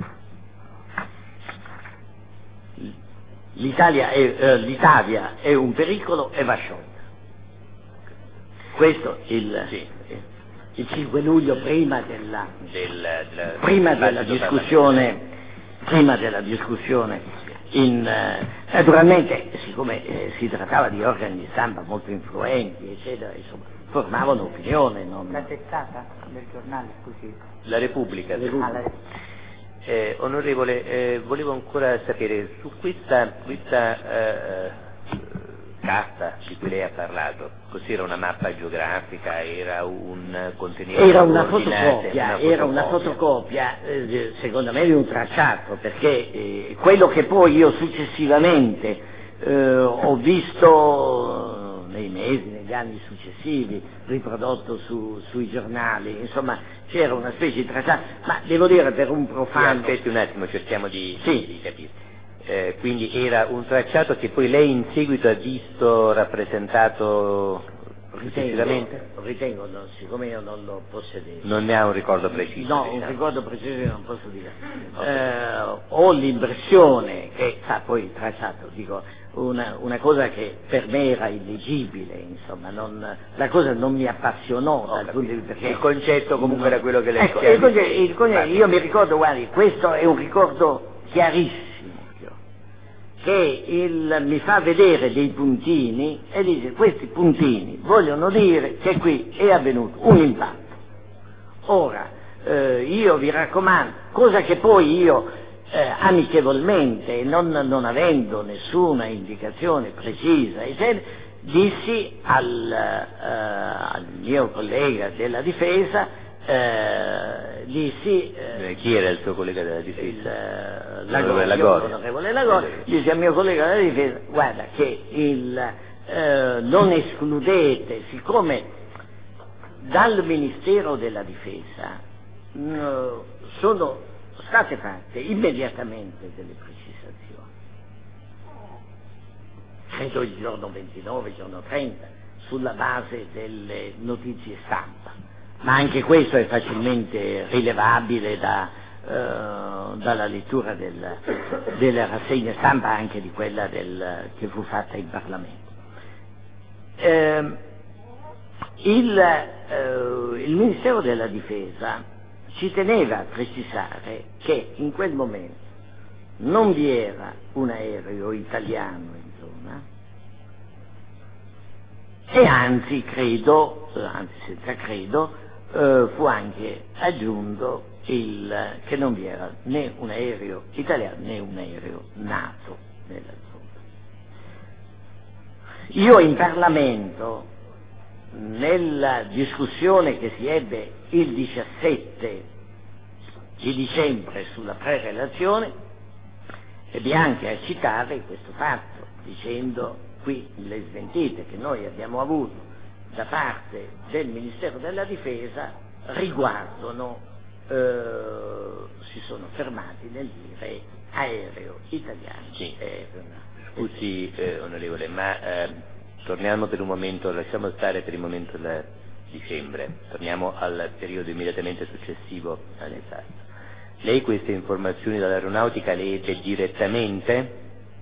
Speaker 2: l'Italia è un pericolo e va sciolta. Questo il 5 luglio prima della discussione naturalmente, siccome si trattava di organi di stampa molto influenti, eccetera, insomma, formavano opinione. Non...
Speaker 4: La testata del giornale, scusi.
Speaker 1: La Repubblica. Onorevole, volevo ancora sapere su questa carta di cui lei ha parlato, cos'era una mappa geografica, era un contenitore?
Speaker 2: Era una fotocopia, secondo me di un tracciato, perché quello che poi io successivamente ho visto negli anni successivi, riprodotto sui giornali, insomma c'era una specie di tracciato, ma devo dire per un profano...
Speaker 1: Aspetti un attimo, cerchiamo di capire. Quindi era un tracciato che poi lei in seguito ha visto rappresentato successivamente?
Speaker 2: Ritengo, siccome io non lo possedevo.
Speaker 1: Non ne ha un ricordo preciso?
Speaker 2: No, diciamo. Un ricordo preciso non posso dire. Ho l'impressione che, poi il tracciato, dico, una cosa che per me era illegibile, insomma, la cosa non mi appassionò dal punto di vista, perché
Speaker 1: il concetto comunque era quello che lei
Speaker 2: io mi ricordo, guardi, questo è un ricordo chiarissimo, che mi fa vedere dei puntini e dice: questi puntini vogliono dire che qui è avvenuto un impatto. Ora, io vi raccomando, cosa che poi io amichevolmente, non avendo nessuna indicazione precisa, dissi al mio collega della difesa,
Speaker 1: chi era il suo collega della difesa?
Speaker 2: L'onorevole Lagori, disse al mio collega della difesa: guarda che non escludete, siccome dal Ministero della Difesa sono state fatte immediatamente delle precisazioni, credo il giorno 29, il giorno 30, sulla base delle notizie stampa, ma anche questo è facilmente rilevabile dalla lettura delle rassegne stampa, anche di quella che fu fatta in Parlamento. Il Ministero della Difesa ci teneva a precisare che in quel momento non vi era un aereo italiano in zona, e anzi senza credo, fu anche aggiunto che non vi era né un aereo italiano né un aereo NATO nella zona. Io in Parlamento, nella discussione che si ebbe il 17 di dicembre sulla prerelazione, ebbi anche a citare questo fatto, dicendo: qui le smentite che noi abbiamo avuto da parte del Ministero della Difesa riguardano, si sono fermati nel dire aereo italiano.
Speaker 1: Sì. Scusi onorevole, ma torniamo per un momento, lasciamo stare per il momento il dicembre, torniamo al periodo immediatamente successivo all'esatto. Lei queste informazioni dall'aeronautica le ebbe direttamente?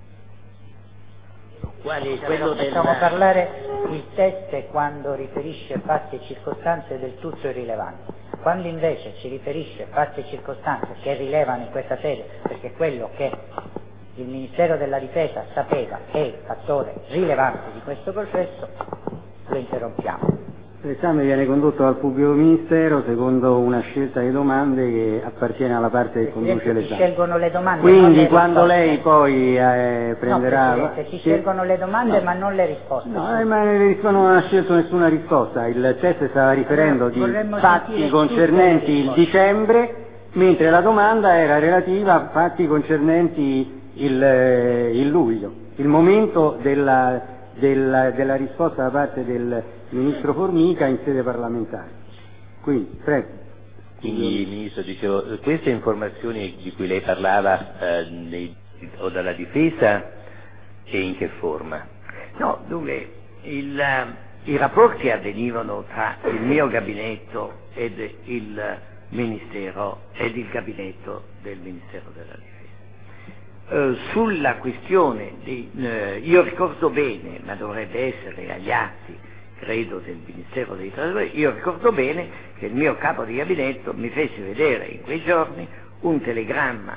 Speaker 4: Possiamo parlare, il test è quando riferisce fatti e circostanze del tutto irrilevanti. Quando invece ci riferisce fatti e circostanze che rilevano in questa sede, perché quello che il Ministero della Difesa sapeva è il fattore rilevante di questo processo, lo interrompiamo.
Speaker 3: L'esame viene condotto dal pubblico ministero secondo una scelta di domande che appartiene alla parte che conduce l'esame.
Speaker 4: Si scelgono le domande.
Speaker 3: Quindi quando lei poi prenderà...
Speaker 4: No, Presidente, si scelgono le domande ma non le risposte.
Speaker 3: No, ma non ha scelto nessuna risposta. Il test stava riferendo di fatti concernenti il dicembre, mentre la domanda era relativa a fatti concernenti il luglio. Il momento della risposta da parte del Ministro Formica in sede parlamentare. Quindi, prego.
Speaker 1: Quindi, Ministro, dicevo, queste informazioni di cui lei parlava o dalla Difesa e in che forma?
Speaker 2: No, dunque, i rapporti avvenivano tra il mio gabinetto ed il Ministero ed il gabinetto del Ministero della Difesa. Sulla questione io ricordo bene, ma dovrebbe essere agli atti, credo, del Ministero dei Trasporti, io ricordo bene che il mio capo di gabinetto mi fece vedere in quei giorni un telegramma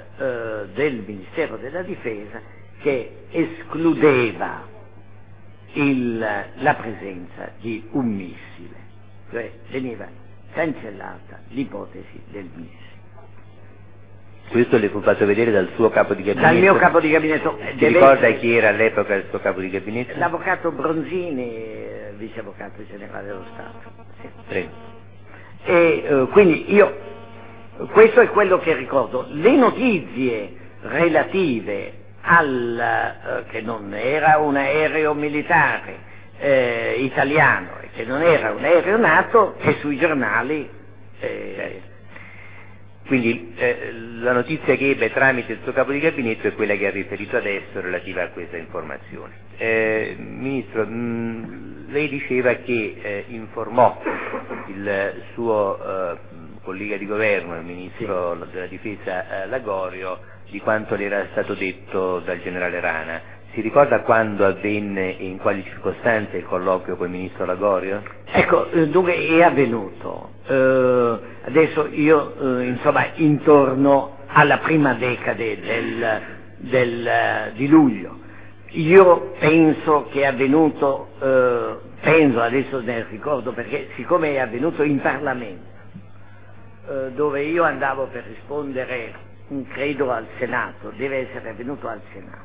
Speaker 2: del Ministero della Difesa che escludeva la presenza di un missile, cioè veniva cancellata l'ipotesi del missile.
Speaker 1: Questo le fu fatto vedere dal suo capo di gabinetto?
Speaker 2: Dal mio capo di gabinetto.
Speaker 1: Si ricorda chi era all'epoca il suo capo di gabinetto?
Speaker 2: L'avvocato Bronzini, vice avvocato generale dello Stato. Sì.
Speaker 1: Prego.
Speaker 2: E quindi questo è quello che ricordo. Le notizie relative che non era un aereo militare italiano e che non era un aereo NATO, che sui giornali.
Speaker 1: Quindi la notizia che ebbe tramite il suo capo di gabinetto è quella che ha riferito adesso relativa a questa informazione. Ministro, lei diceva che informò il suo collega di governo, il Ministro della Difesa Lagorio, di quanto le era stato detto dal generale Rana. Si ricorda quando avvenne e in quali circostanze il colloquio con il Ministro Lagorio?
Speaker 2: Ecco, dunque è avvenuto. Adesso io, intorno alla prima decade di luglio. Io penso che è avvenuto, adesso ne ricordo perché, siccome è avvenuto in Parlamento, dove io andavo per rispondere, credo al Senato, deve essere avvenuto al Senato,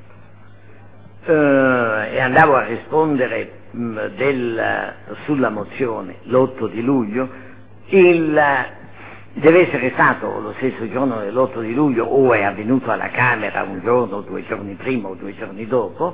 Speaker 2: e andavo a rispondere sulla mozione l'8 di luglio, deve essere stato lo stesso giorno dell'8 di luglio o è avvenuto alla Camera un giorno o 2 giorni prima o 2 giorni dopo,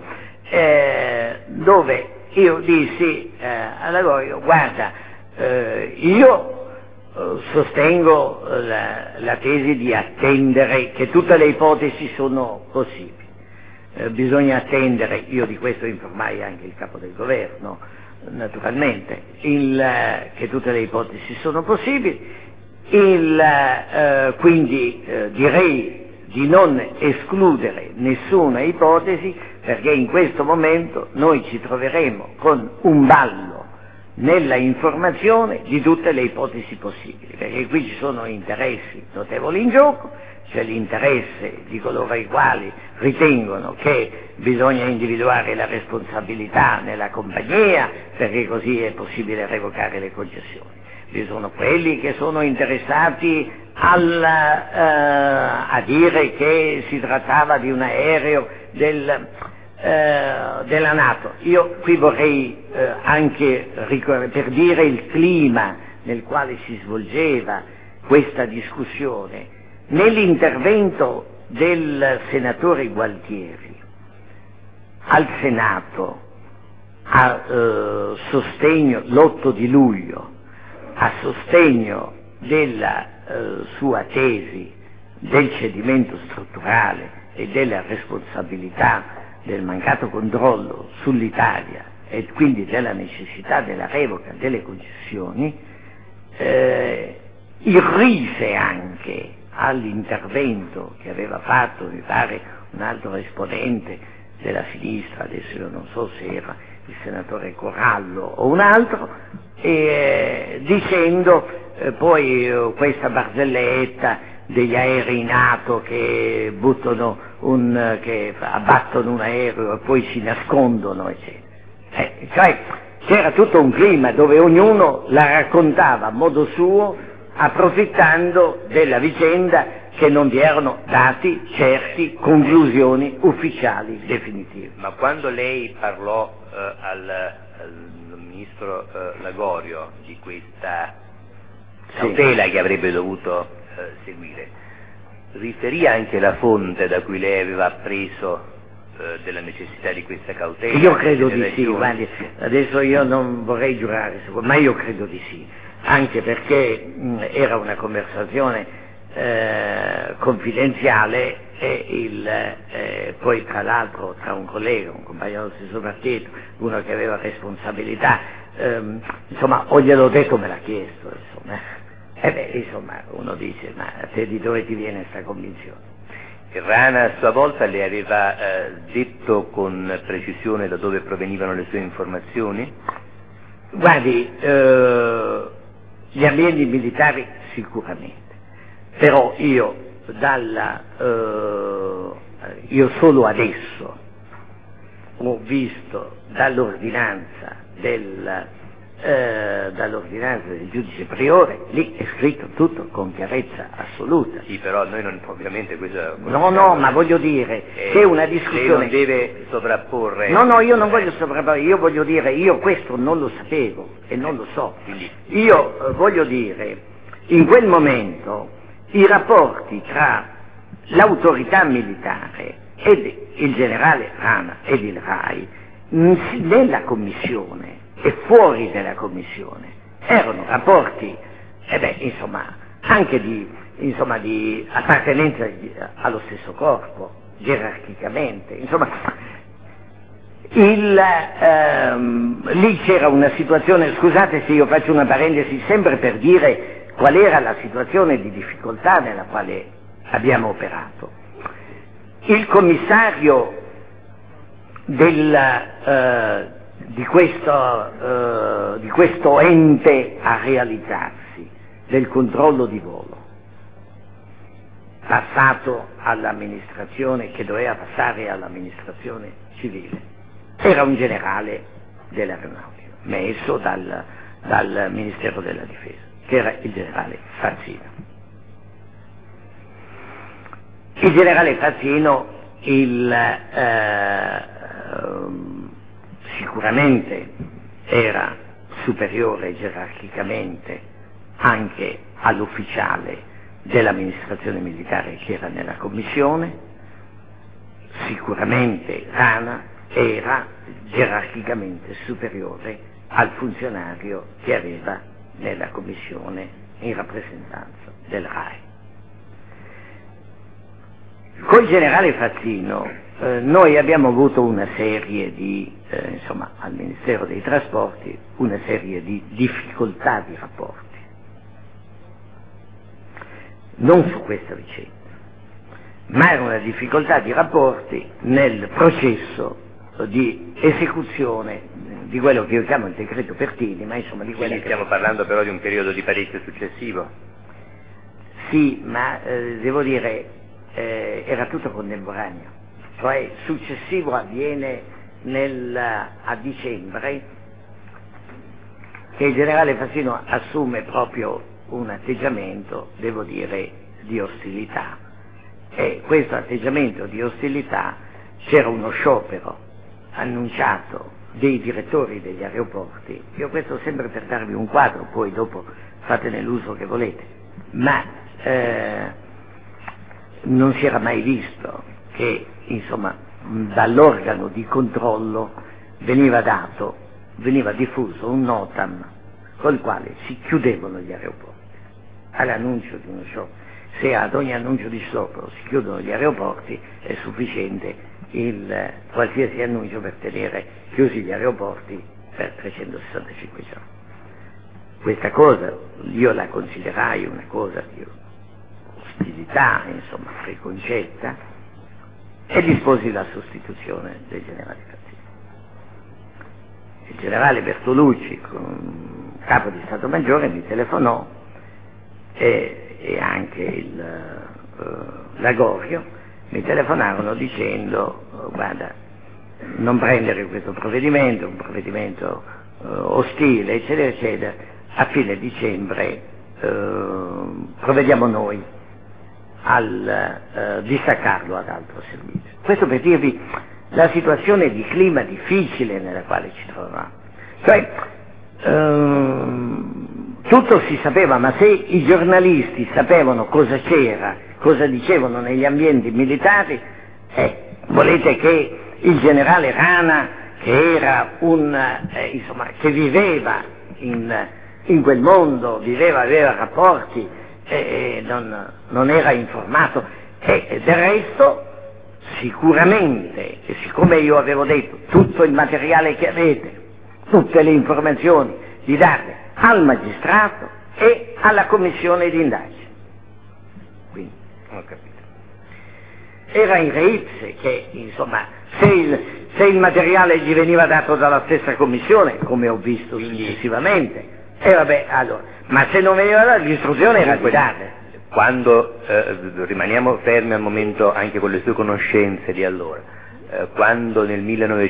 Speaker 2: dove io dissi a Lagorio: guarda, io sostengo la tesi di attendere, che tutte le ipotesi sono possibili. Bisogna attendere, io di questo informai anche il capo del governo, naturalmente, che tutte le ipotesi sono possibili, quindi direi di non escludere nessuna ipotesi, perché in questo momento noi ci troveremo con un ballo nella informazione di tutte le ipotesi possibili, perché qui ci sono interessi notevoli in gioco. C'è l'interesse di coloro i quali ritengono che bisogna individuare la responsabilità nella compagnia, perché così è possibile revocare le concessioni. Vi sono quelli che sono interessati a dire che si trattava di un aereo della NATO. Io qui vorrei anche per dire il clima nel quale si svolgeva questa discussione. Nell'intervento del senatore Gualtieri al Senato a sostegno l'8 di luglio, a sostegno della sua tesi del cedimento strutturale e della responsabilità del mancato controllo sull'Italia e quindi della necessità della revoca delle concessioni, irrise anche all'intervento che aveva fatto, mi pare, un altro esponente della sinistra, adesso io non so se era il senatore Corallo o un altro, dicendo poi questa barzelletta degli aerei NATO che che abbattono un aereo e poi si nascondono, eccetera. Cioè c'era tutto un clima dove ognuno la raccontava a modo suo, approfittando della vicenda, che non vi erano dati certi, conclusioni ufficiali definitive.
Speaker 1: Ma quando lei parlò al ministro Lagorio di questa cautela che avrebbe dovuto seguire, riferì anche la fonte da cui lei aveva appreso della necessità di questa cautela?
Speaker 2: Io credo di sì, guardi, adesso io non vorrei giurare, ma io credo di sì, anche perché era una conversazione confidenziale e poi tra l'altro tra un collega, un compagno dello stesso partito, uno che aveva responsabilità, insomma, o gliel'ho detto o me l'ha chiesto, insomma, uno dice: ma a te di dove ti viene questa convinzione?
Speaker 1: Rana a sua volta le aveva detto con precisione da dove provenivano le sue informazioni?
Speaker 2: Guardi, gli ambienti militari sicuramente, però io solo adesso ho visto dall'ordinanza del giudice priore, lì è scritto tutto con chiarezza assoluta.
Speaker 1: Sì, però noi non, ovviamente questo...
Speaker 2: No, ma voglio dire, c'è una discussione...
Speaker 1: Lei non deve sovrapporre...
Speaker 2: No, io non voglio sovrapporre, io voglio dire, io questo non lo sapevo e non lo so.
Speaker 1: Quindi...
Speaker 2: Io voglio dire, in quel momento i rapporti tra l'autorità militare ed il generale Rana ed il RAI nella commissione e fuori dalla commissione erano rapporti anche di appartenenza allo stesso corpo, gerarchicamente, lì c'era una situazione, scusate se io faccio una parentesi sempre per dire qual era la situazione di difficoltà nella quale abbiamo operato. Il commissario di questo ente a realizzarsi, del controllo di volo, passato all'amministrazione, che doveva passare all'amministrazione civile, era un generale dell'aeronautica, messo dal Ministero della Difesa, che era il generale Fazzino. Il generale Fazzino sicuramente era superiore gerarchicamente anche all'ufficiale dell'amministrazione militare che era nella commissione, sicuramente Rana era gerarchicamente superiore al funzionario che aveva nella commissione in rappresentanza del RAI. Col generale Fazzino noi abbiamo avuto una serie di, al Ministero dei Trasporti, una serie di difficoltà di rapporti. Non su questa vicenda, ma era una difficoltà di rapporti nel processo di esecuzione di quello che io chiamo il decreto Pertini, ma di quello
Speaker 1: Quindi stiamo parlando però di un periodo di parecchio successivo.
Speaker 2: Sì, ma devo dire, era tutto contemporaneo. Cioè successivo avviene a dicembre che il generale Fazzino assume proprio un atteggiamento, devo dire, di ostilità, e questo atteggiamento di ostilità, c'era uno sciopero annunciato dei direttori degli aeroporti. Io questo sempre per darvi un quadro, poi dopo fatene l'uso che volete, ma non si era mai visto che dall'organo di controllo veniva diffuso un notam col quale si chiudevano gli aeroporti all'annuncio di uno sciopero. Se ad ogni annuncio di sciopero si chiudono gli aeroporti, è sufficiente qualsiasi annuncio per tenere chiusi gli aeroporti per 365 giorni. Questa cosa io la considerai una cosa di ostilità, preconcetta, e disposi la sostituzione del generale Fazzino. Il generale Bertolucci, capo di Stato Maggiore, mi telefonò e anche l'Agorio mi telefonarono dicendo: guarda, non prendere questo provvedimento, un provvedimento ostile, eccetera, eccetera, a fine dicembre provvediamo noi al distaccarlo ad altro servizio. Questo per dirvi la situazione di clima difficile nella quale ci trovavamo. Cioè, tutto si sapeva, ma se i giornalisti sapevano cosa c'era, cosa dicevano negli ambienti militari, volete che il generale Rana, che era che viveva in quel mondo, aveva rapporti, non era informato, e del resto sicuramente, e siccome io avevo detto tutto il materiale che avete, tutte le informazioni, di darle al magistrato e alla commissione di indagine. Quindi,
Speaker 1: ho capito.
Speaker 2: Era in re ipse che, se il materiale gli veniva dato dalla stessa commissione, come ho visto successivamente, allora, ma se non veniva dato, l'istruzione era di dare.
Speaker 1: Quando rimaniamo fermi al momento anche con le sue conoscenze di allora, quando nel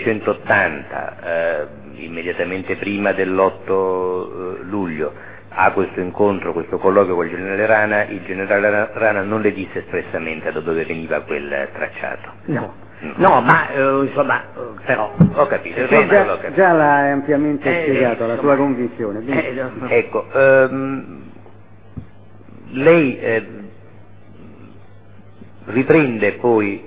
Speaker 1: 1980, immediatamente prima dell'8 luglio, ha questo incontro, questo colloquio con il generale Rana non le disse espressamente da dove veniva quel tracciato.
Speaker 2: No, ma insomma, però
Speaker 1: Ho capito,
Speaker 3: già l'ha ampiamente spiegato, la sua convinzione.
Speaker 1: Ecco, lei riprende poi,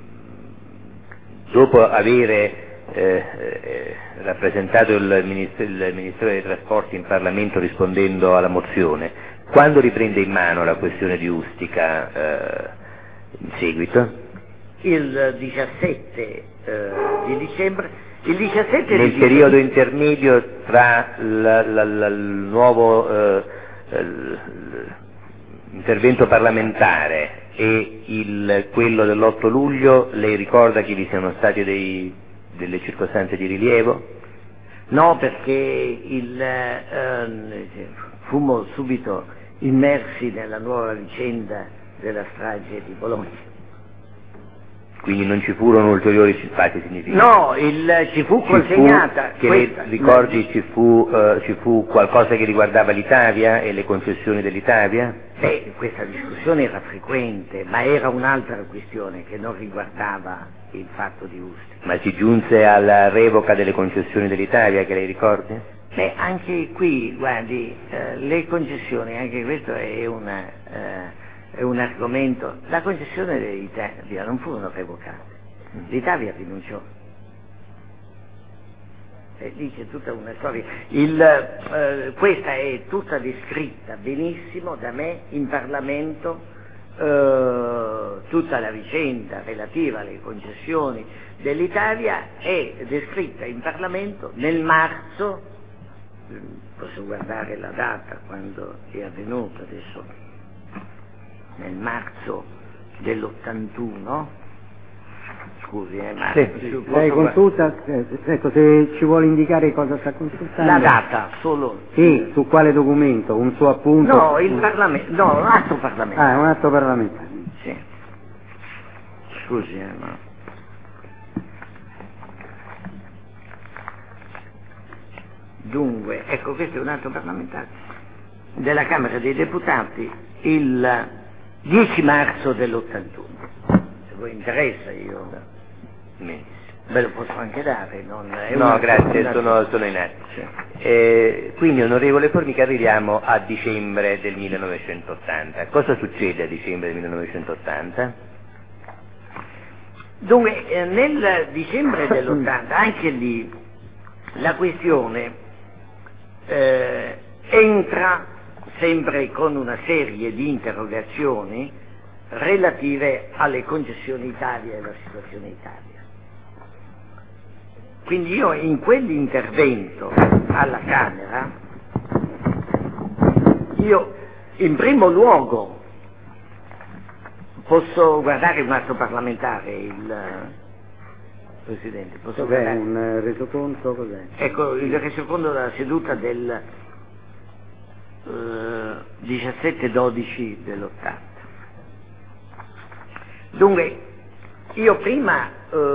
Speaker 1: dopo avere rappresentato il Ministero dei Trasporti in Parlamento rispondendo alla mozione, quando riprende in mano la questione di Ustica in seguito?
Speaker 2: il 17 di dicembre, il 17
Speaker 1: Nel
Speaker 2: di
Speaker 1: periodo intermedio tra il nuovo intervento parlamentare e quello dell'8 luglio, lei ricorda che vi siano state delle circostanze di rilievo?
Speaker 2: No, perché fummo subito immersi nella nuova vicenda della strage di Bologna.
Speaker 1: Quindi non ci furono ulteriori fatti significativi?
Speaker 2: No, ci fu consegnata
Speaker 1: ricordi ci fu qualcosa che riguardava l'Italia e le concessioni dell'Italia?
Speaker 2: Beh, questa discussione era frequente, ma era un'altra questione che non riguardava il fatto di Ustica.
Speaker 1: Ma si giunse alla revoca delle concessioni dell'Italia, che lei ricordi?
Speaker 2: Beh, anche qui, guardi, le concessioni, anche questo è un argomento. La concessione dell'Italia non furono revocate, l'Italia rinunciò. E lì c'è tutta una storia. Questa è tutta descritta benissimo da me in Parlamento, tutta la vicenda relativa alle concessioni dell'Italia è descritta in Parlamento nel marzo, posso guardare la data quando è avvenuto adesso, nel marzo dell'81, scusi, ma
Speaker 3: sì, lei consulta, ecco, se ci vuole indicare cosa sta consultando.
Speaker 2: La data, solo.
Speaker 3: Sì, su quale documento? Un suo appunto?
Speaker 2: No, il Parlamento, no, un atto parlamentare.
Speaker 3: Ah, è un atto parlamentare.
Speaker 2: Sì. Scusi, ma... Dunque, ecco, questo è un atto parlamentare della Camera dei Deputati il 10 marzo dell'81. Se voi interessa io ve lo posso anche dare.
Speaker 1: No, grazie, sono in atto.
Speaker 2: Sì.
Speaker 1: Quindi, onorevole Formica, arriviamo a dicembre del 1980. Cosa succede a dicembre del 1980?
Speaker 2: Dunque, nel dicembre dell'80, anche lì, la questione entra sempre con una serie di interrogazioni relative alle concessioni Italia e alla situazione Italia. Quindi io in quell'intervento alla Camera, io in primo luogo posso guardare un atto parlamentare, il Presidente, posso guardare?
Speaker 3: Un resoconto, cos'è?
Speaker 2: Ecco, il resoconto della seduta del 17-12 dell'80. Dunque, io prima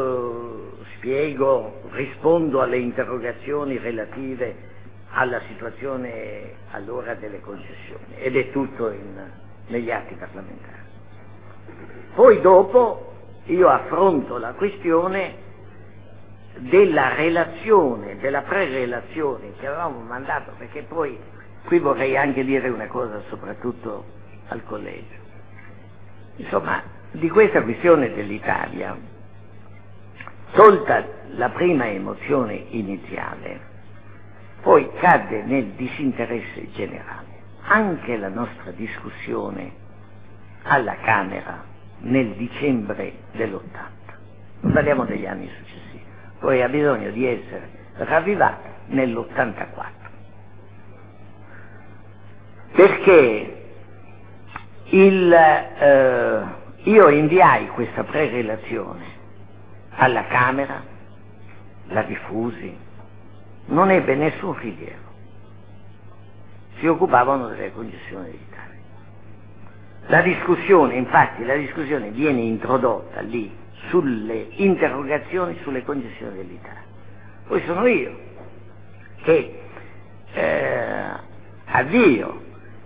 Speaker 2: rispondo alle interrogazioni relative alla situazione allora delle concessioni, ed è tutto negli atti parlamentari. Poi dopo io affronto la questione della relazione, della pre-relazione che avevamo mandato, perché poi qui vorrei anche dire una cosa soprattutto al collegio. Insomma, di questa questione dell'Italia, tolta la prima emozione iniziale, poi cadde nel disinteresse generale. Anche la nostra discussione alla Camera nel dicembre dell'80, non parliamo degli anni successivi, poi ha bisogno di essere ravvivata nell'84. Perché io inviai questa pre-relazione alla Camera, la diffusi, non ebbe nessun rilievo. Si occupavano delle concessioni d'Italia. La discussione viene introdotta lì sulle interrogazioni sulle concessioni dell'Italia. Poi sono io che avvio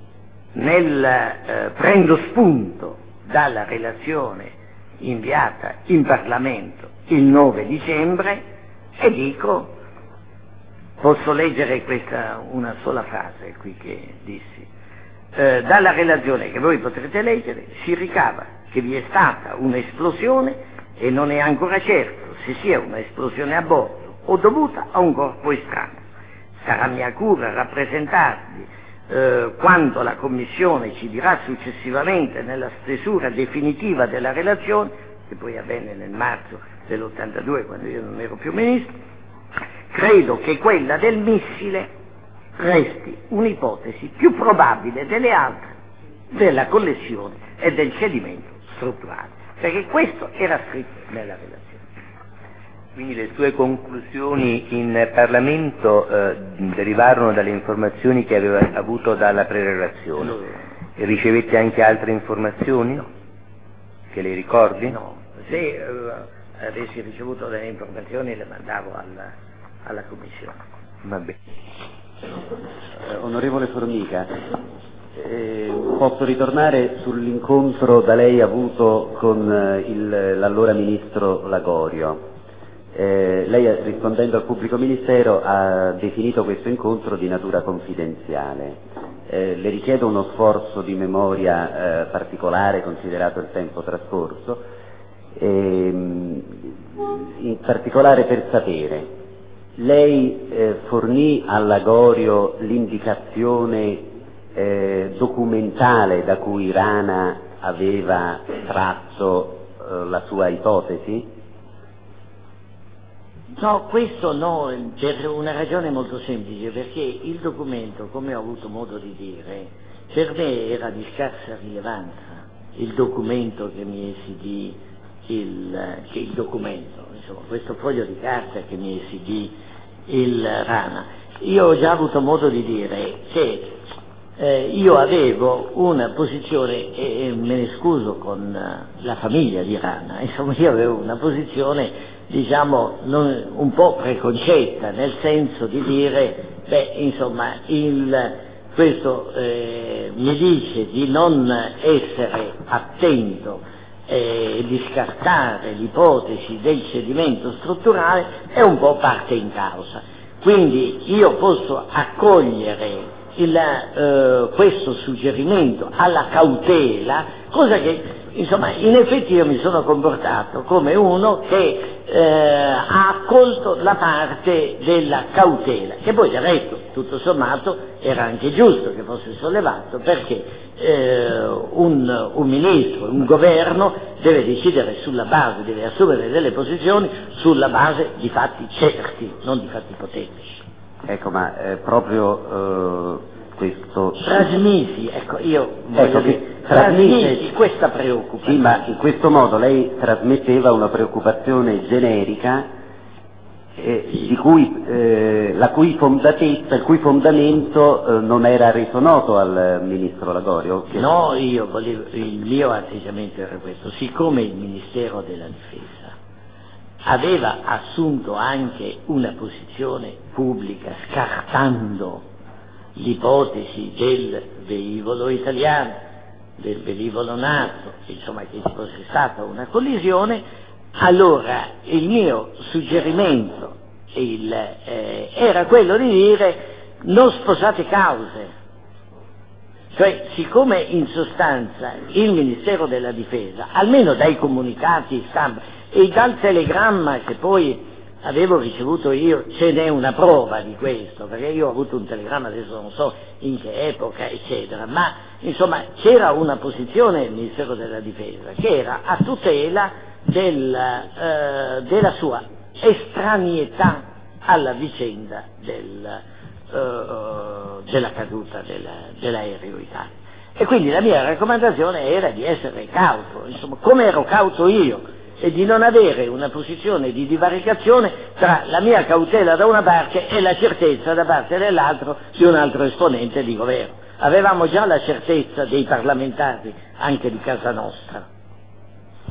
Speaker 2: prendo spunto dalla relazione inviata in Parlamento il 9 dicembre e dico, posso leggere una sola frase qui che dissi, dalla relazione che voi potrete leggere si ricava che vi è stata un'esplosione e non è ancora certo se sia un'esplosione a bordo o dovuta a un corpo estraneo. Sarà mia cura rappresentarvi quando la Commissione ci dirà successivamente nella stesura definitiva della relazione, che poi avvenne nel marzo dell'82 quando io non ero più ministro. Credo che quella del missile resti un'ipotesi più probabile delle altre della collisione e del cedimento strutturale, perché questo era scritto nella relazione.
Speaker 1: Quindi le sue conclusioni in Parlamento derivarono dalle informazioni che aveva avuto dalla prerelazione. E ricevette anche altre informazioni?
Speaker 2: No.
Speaker 1: Che le ricordi?
Speaker 2: No, se avessi ricevuto delle informazioni le mandavo alla Commissione.
Speaker 1: Va bene.
Speaker 3: Onorevole Formica, posso ritornare sull'incontro da lei avuto con l'allora Ministro Lagorio. Lei, rispondendo al pubblico ministero, ha definito questo incontro di natura confidenziale. Le richiedo uno sforzo di memoria particolare, considerato il tempo trascorso, in particolare per sapere, lei fornì a Lagorio l'indicazione documentale da cui Rana aveva tratto la sua ipotesi?
Speaker 2: No, questo no, per una ragione molto semplice, perché il documento, come ho avuto modo di dire, per me era di scarsa rilevanza, il documento che mi esidì, il documento, insomma, questo foglio di carta che mi esidì il Rana. Io ho già avuto modo di dire che io avevo una posizione, e me ne scuso con la famiglia di Rana, insomma io avevo una posizione diciamo un po' preconcetta, nel senso di dire, insomma, questo mi dice di non essere attento e di scartare l'ipotesi del cedimento strutturale è un po' parte in causa. Quindi io posso accogliere questo suggerimento alla cautela, cosa che insomma in effetti io mi sono comportato come uno che ha accolto la parte della cautela, che poi del resto tutto sommato era anche giusto che fosse sollevato, perché un ministro, un governo deve decidere sulla base, deve assumere delle posizioni sulla base di fatti certi, non di fatti ipotetici.
Speaker 3: Ecco, ma proprio questo...
Speaker 2: Trasmisi, ecco, io voglio dire, trasmisi questa preoccupazione.
Speaker 3: Sì, ma in questo modo lei trasmetteva una preoccupazione generica di cui, la cui fondatezza, il cui fondamento non era reso noto al Ministro Lagorio?
Speaker 2: No, il mio atteggiamento era questo, siccome il Ministero della Difesa aveva assunto anche una posizione pubblica scartando l'ipotesi del velivolo italiano, del velivolo NATO, insomma che ci fosse stata una collisione, allora il mio suggerimento era quello di dire non sposate cause. Cioè, siccome in sostanza il Ministero della Difesa, almeno dai comunicati stampa e dal telegramma che poi avevo ricevuto io, ce n'è una prova di questo, perché io ho avuto un telegramma, adesso non so in che epoca, eccetera, ma insomma c'era una posizione del Ministero della Difesa che era a tutela della sua estraneità alla vicenda della caduta dell'aereo Italia. E quindi la mia raccomandazione era di essere cauto, insomma, come ero cauto io, e di non avere una posizione di divaricazione tra la mia cautela da una parte e la certezza da parte dell'altro di un altro esponente di governo. Avevamo già la certezza dei parlamentari anche di casa nostra,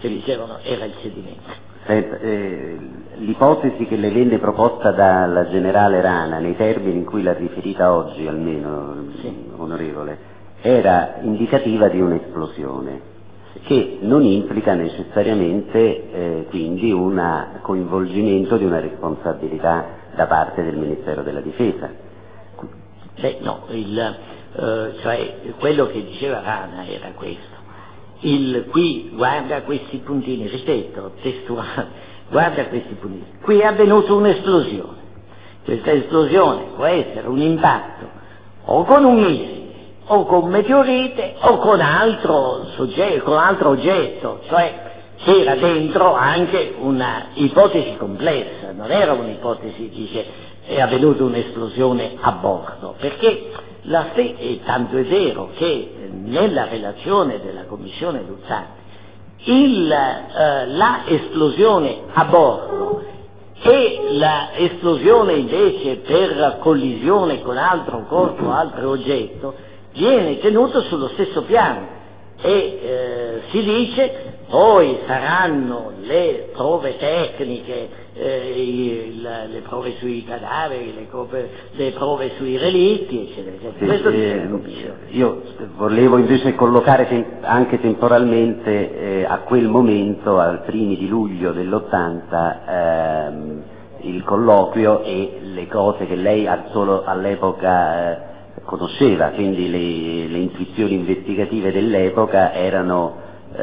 Speaker 2: che dicevano era il cedimento.
Speaker 5: L'ipotesi che le venne proposta dal generale Rana, nei termini in cui l'ha riferita oggi almeno,
Speaker 2: Sì.
Speaker 5: onorevole, era indicativa di un'esplosione, che non implica necessariamente quindi un coinvolgimento di una responsabilità da parte del Ministero della Difesa.
Speaker 2: Beh, no, cioè quello che diceva Rana era questo. Qui guarda questi puntini, ripeto, testuale, guarda questi puntini. Qui è avvenuta un'esplosione. Questa esplosione può essere un impatto o con un missile, o con meteorite, o con altro soggetto, con altro oggetto, cioè c'era dentro anche una ipotesi complessa, non era un'ipotesi, dice, è avvenuta un'esplosione a bordo, perché tanto è vero che nella relazione della Commissione Luzzatti la esplosione a bordo e la esplosione invece per collisione con altro corpo, altro oggetto, viene tenuto sullo stesso piano e si dice poi saranno le prove tecniche, le prove sui cadaveri, le prove sui relitti, eccetera, eccetera. Questo dice la Commissione.
Speaker 5: Io volevo invece collocare anche temporalmente a quel momento, al primi di luglio dell'80, il colloquio e le cose che lei solo all'epoca conosceva, quindi le intuizioni investigative dell'epoca erano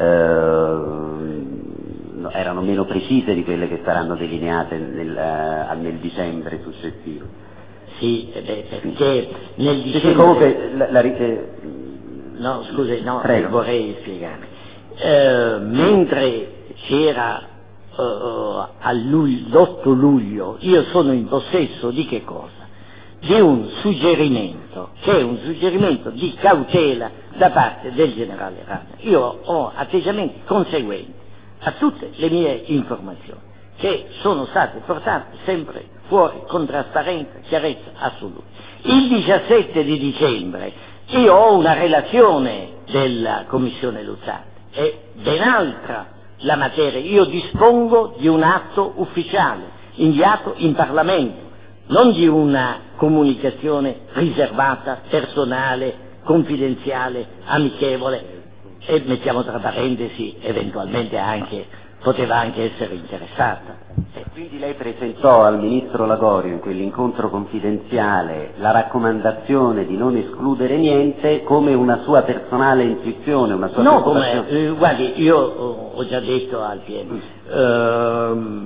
Speaker 5: meno precise di quelle che saranno delineate nel dicembre successivo.
Speaker 2: Sì, perché nel dicembre...
Speaker 5: Comunque,
Speaker 2: No, scusi, no,
Speaker 5: prego.
Speaker 2: Vorrei spiegarmi. Mentre c'era l'8 luglio, io sono in possesso di che cosa? Di un suggerimento, che è un suggerimento di cautela da parte del generale Rana. Io ho atteggiamenti conseguenti a tutte le mie informazioni, che sono state portate sempre fuori con trasparenza, chiarezza assoluta. Il 17 di dicembre io ho una relazione della Commissione Luzzatti, è ben altra la materia, io dispongo di un atto ufficiale, inviato in Parlamento, non di una comunicazione riservata, personale, confidenziale, amichevole e mettiamo tra parentesi eventualmente poteva anche essere interessata.
Speaker 5: Quindi lei presentò al Ministro Lagorio in quell'incontro confidenziale la raccomandazione di non escludere niente come una sua personale intuizione, una sua preoccupazione?
Speaker 2: Guardi, io ho già detto al PM,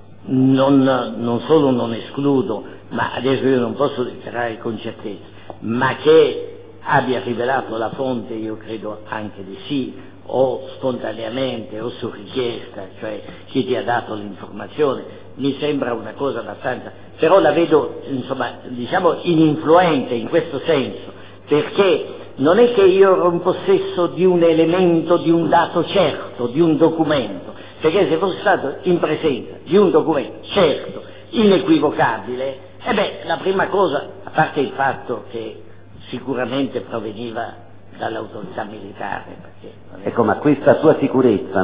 Speaker 2: non solo non escludo, ma adesso io non posso dichiarare con certezza, ma che abbia rivelato la fonte, io credo anche di sì, o spontaneamente o su richiesta, cioè chi ti ha dato l'informazione, mi sembra una cosa abbastanza, però la vedo diciamo ininfluente in questo senso, perché non è che io ero in possesso di un elemento, di un dato certo, di un documento, perché se fossi stato in presenza di un documento certo, inequivocabile, la prima cosa, a parte il fatto che sicuramente proveniva dall'autorità militare.
Speaker 5: Ecco, ma questa sua sicurezza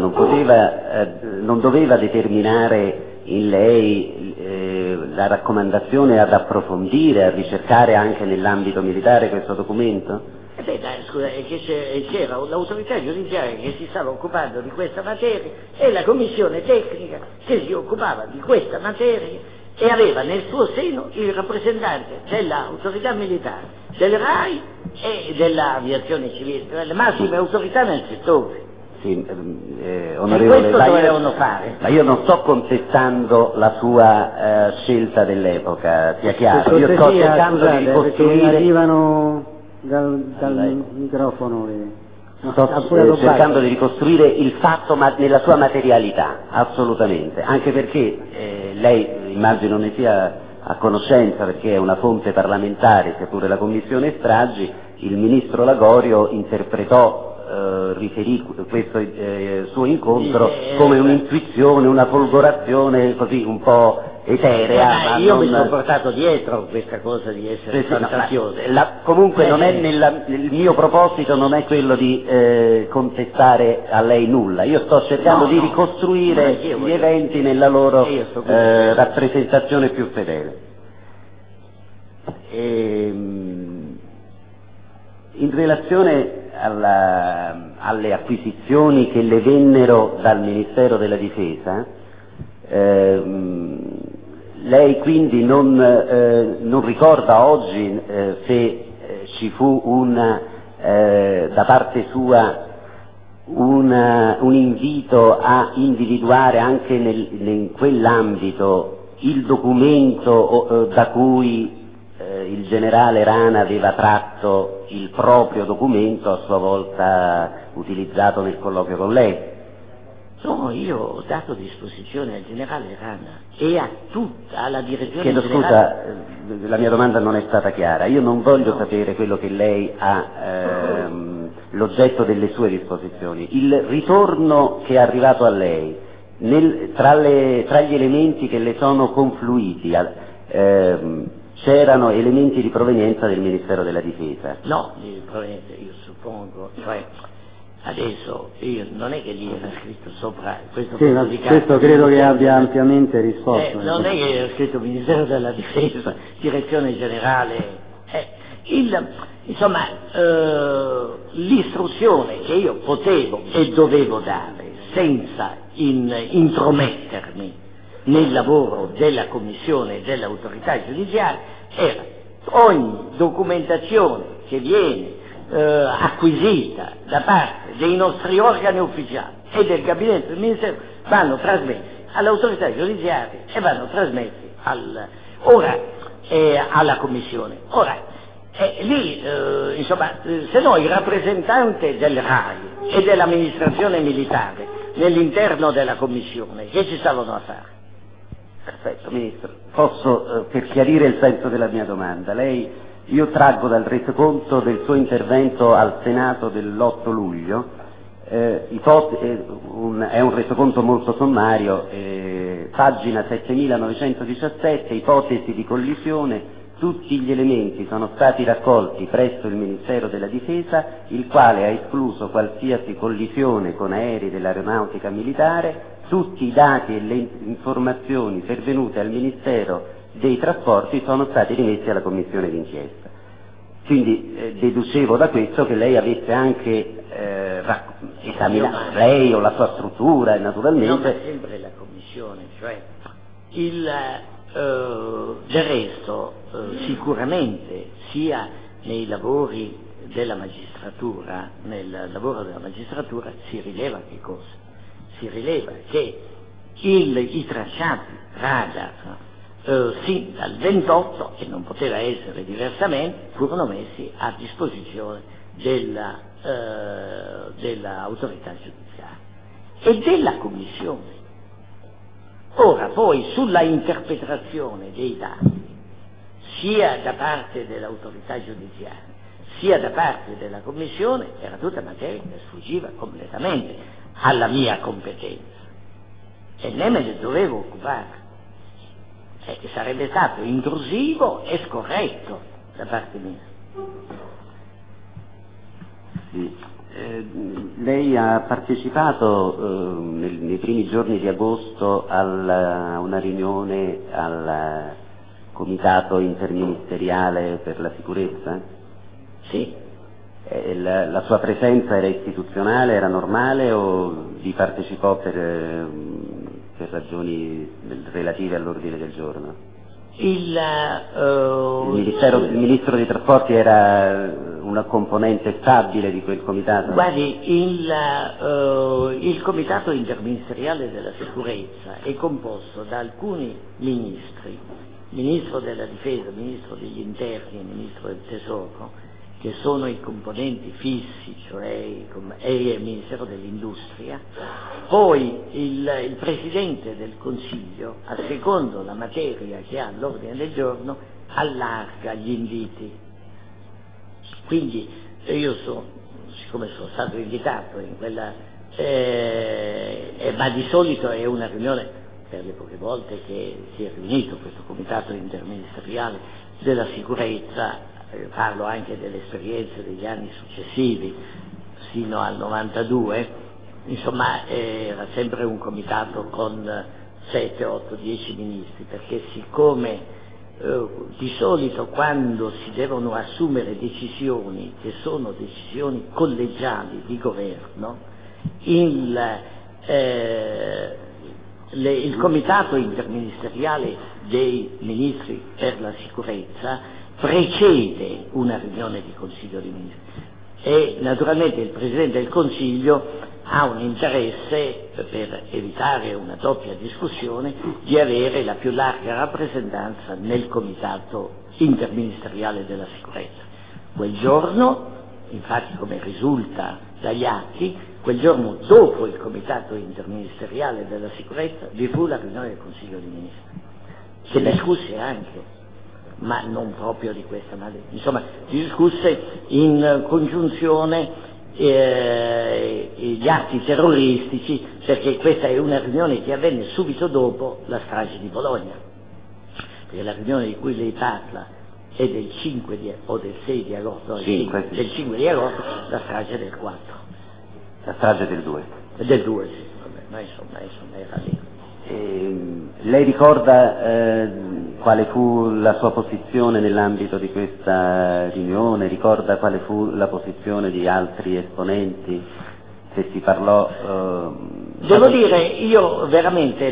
Speaker 5: non doveva determinare in lei la raccomandazione ad approfondire, a ricercare anche nell'ambito militare questo documento?
Speaker 2: Scusa, c'era l'autorità giudiziaria che si stava occupando di questa materia e la commissione tecnica che si occupava di questa materia e aveva nel suo seno il rappresentante dell'autorità militare, del RAI e dell'aviazione civile, cioè le massime autorità nel settore.
Speaker 5: Sì, onorevole,
Speaker 2: questo dovevano fare.
Speaker 5: Ma io non sto contestando la sua scelta dell'epoca, sia chiaro, io sto cercando di ricostruire...
Speaker 3: arrivano dal microfono
Speaker 5: Sto cercando di ricostruire il fatto nella sua materialità, assolutamente, anche perché lei immagino ne sia a conoscenza, perché è una fonte parlamentare, seppure la Commissione Stragi, il Ministro Lagorio riferì questo suo incontro come un'intuizione, una folgorazione così un po' eterea.
Speaker 2: Io mi sono portato dietro questa cosa di essere fantazioso.
Speaker 5: Comunque non è il mio proposito non è quello di contestare a lei nulla. Io sto cercando di ricostruire gli eventi nella loro rappresentazione più fedele. In relazione alle acquisizioni che le vennero dal Ministero della Difesa, lei quindi non ricorda oggi se ci fu da parte sua un invito a individuare anche in quell'ambito il documento da cui il generale Rana aveva tratto il proprio documento a sua volta utilizzato nel colloquio con lei.
Speaker 2: No, io ho dato disposizione al generale Rana e a tutta alla direzione
Speaker 5: Chiedo
Speaker 2: generale.
Speaker 5: Scusa, la mia domanda non è stata chiara. Io non voglio sapere quello che lei ha, l'oggetto delle sue disposizioni. Il ritorno che è arrivato a lei, tra gli elementi che le sono confluiti, c'erano elementi di provenienza del Ministero della Difesa?
Speaker 2: No, di provenienza, io suppongo, cioè adesso io non è che lì era scritto sopra questo
Speaker 3: questo credo che abbia ampiamente risposto.
Speaker 2: Non è che era scritto Ministero della Difesa, Direzione Generale, insomma l'istruzione che io potevo e dovevo dare senza intromettermi nel lavoro della Commissione e dell'autorità giudiziaria era ogni documentazione che viene acquisita da parte dei nostri organi ufficiali e del gabinetto del Ministero vanno trasmessi all'autorità giudiziaria e vanno trasmessi alla Commissione. Ora, lì, insomma, se no il rappresentante del RAI e dell'amministrazione militare nell'interno della Commissione, che ci stavano a fare?
Speaker 5: Perfetto, Ministro. Posso, per chiarire il senso della mia domanda, io traggo dal resoconto del suo intervento al Senato dell'8 luglio, è un resoconto molto sommario, pagina 7917, ipotesi di collisione, tutti gli elementi sono stati raccolti presso il Ministero della Difesa, il quale ha escluso qualsiasi collisione con aerei dell'aeronautica militare, tutti i dati e le informazioni pervenute al Ministero dei Trasporti sono stati rimessi alla Commissione d'inchiesta. Quindi deducevo da questo che lei avesse anche esaminato, lei o la sua struttura, naturalmente.
Speaker 2: No, ma sempre la Commissione, cioè del resto sicuramente sia nei lavori della magistratura, nel lavoro della magistratura si rileva che cosa? Si rileva che i tracciati radar sin dal 28, e non poteva essere diversamente, furono messi a disposizione dell'autorità giudiziaria e della Commissione. Ora poi sulla interpretazione dei dati, sia da parte dell'autorità giudiziaria, sia da parte della Commissione, era tutta materia che sfuggiva completamente alla mia competenza e né me ne dovevo occupare, che sarebbe stato intrusivo e scorretto da parte mia.
Speaker 5: Sì. Lei ha partecipato nei primi giorni di agosto a una riunione al Comitato Interministeriale per la Sicurezza?
Speaker 2: Sì.
Speaker 5: La sua presenza era istituzionale, era normale o vi partecipò per ragioni relative all'ordine del giorno? Il Ministro dei Trasporti era una componente stabile di quel comitato?
Speaker 2: Guardi, il Comitato Interministeriale della Sicurezza è composto da alcuni ministri, Ministro della Difesa, Ministro degli Interni e Ministro del Tesoro, che sono i componenti fissi, cioè il Ministero dell'Industria, poi il Presidente del Consiglio, a secondo la materia che ha all'ordine del giorno, allarga gli inviti. Quindi io siccome sono stato invitato in quella, ma di solito è una riunione per le poche volte che si è riunito questo comitato interministeriale della sicurezza, parlo anche delle esperienze degli anni successivi, sino al 92, insomma era sempre un comitato con 7, 8, 10 ministri, perché siccome di solito quando si devono assumere decisioni che sono decisioni collegiali di governo, il comitato interministeriale dei ministri per la sicurezza precede una riunione di Consiglio dei Ministri e naturalmente il Presidente del Consiglio ha un interesse, per evitare una doppia discussione, di avere la più larga rappresentanza nel comitato interministeriale della sicurezza. Quel giorno, infatti come risulta dagli atti, quel giorno dopo il comitato interministeriale della sicurezza vi fu la riunione del Consiglio dei Ministri, che discusse anche, ma non proprio di questa maniera, insomma discusse in congiunzione gli atti terroristici, perché questa è una riunione che avvenne subito dopo la strage di Bologna, perché la riunione di cui lei parla è del 5 o del 6 di agosto, del 5 di agosto, la strage del 4.
Speaker 5: La strage del 2.
Speaker 2: Del 2, sì, vabbè, ma insomma era lì.
Speaker 5: Lei ricorda quale fu la sua posizione nell'ambito di questa riunione? Ricorda quale fu la posizione di altri esponenti? Se si parlò...
Speaker 2: Devo dire, io veramente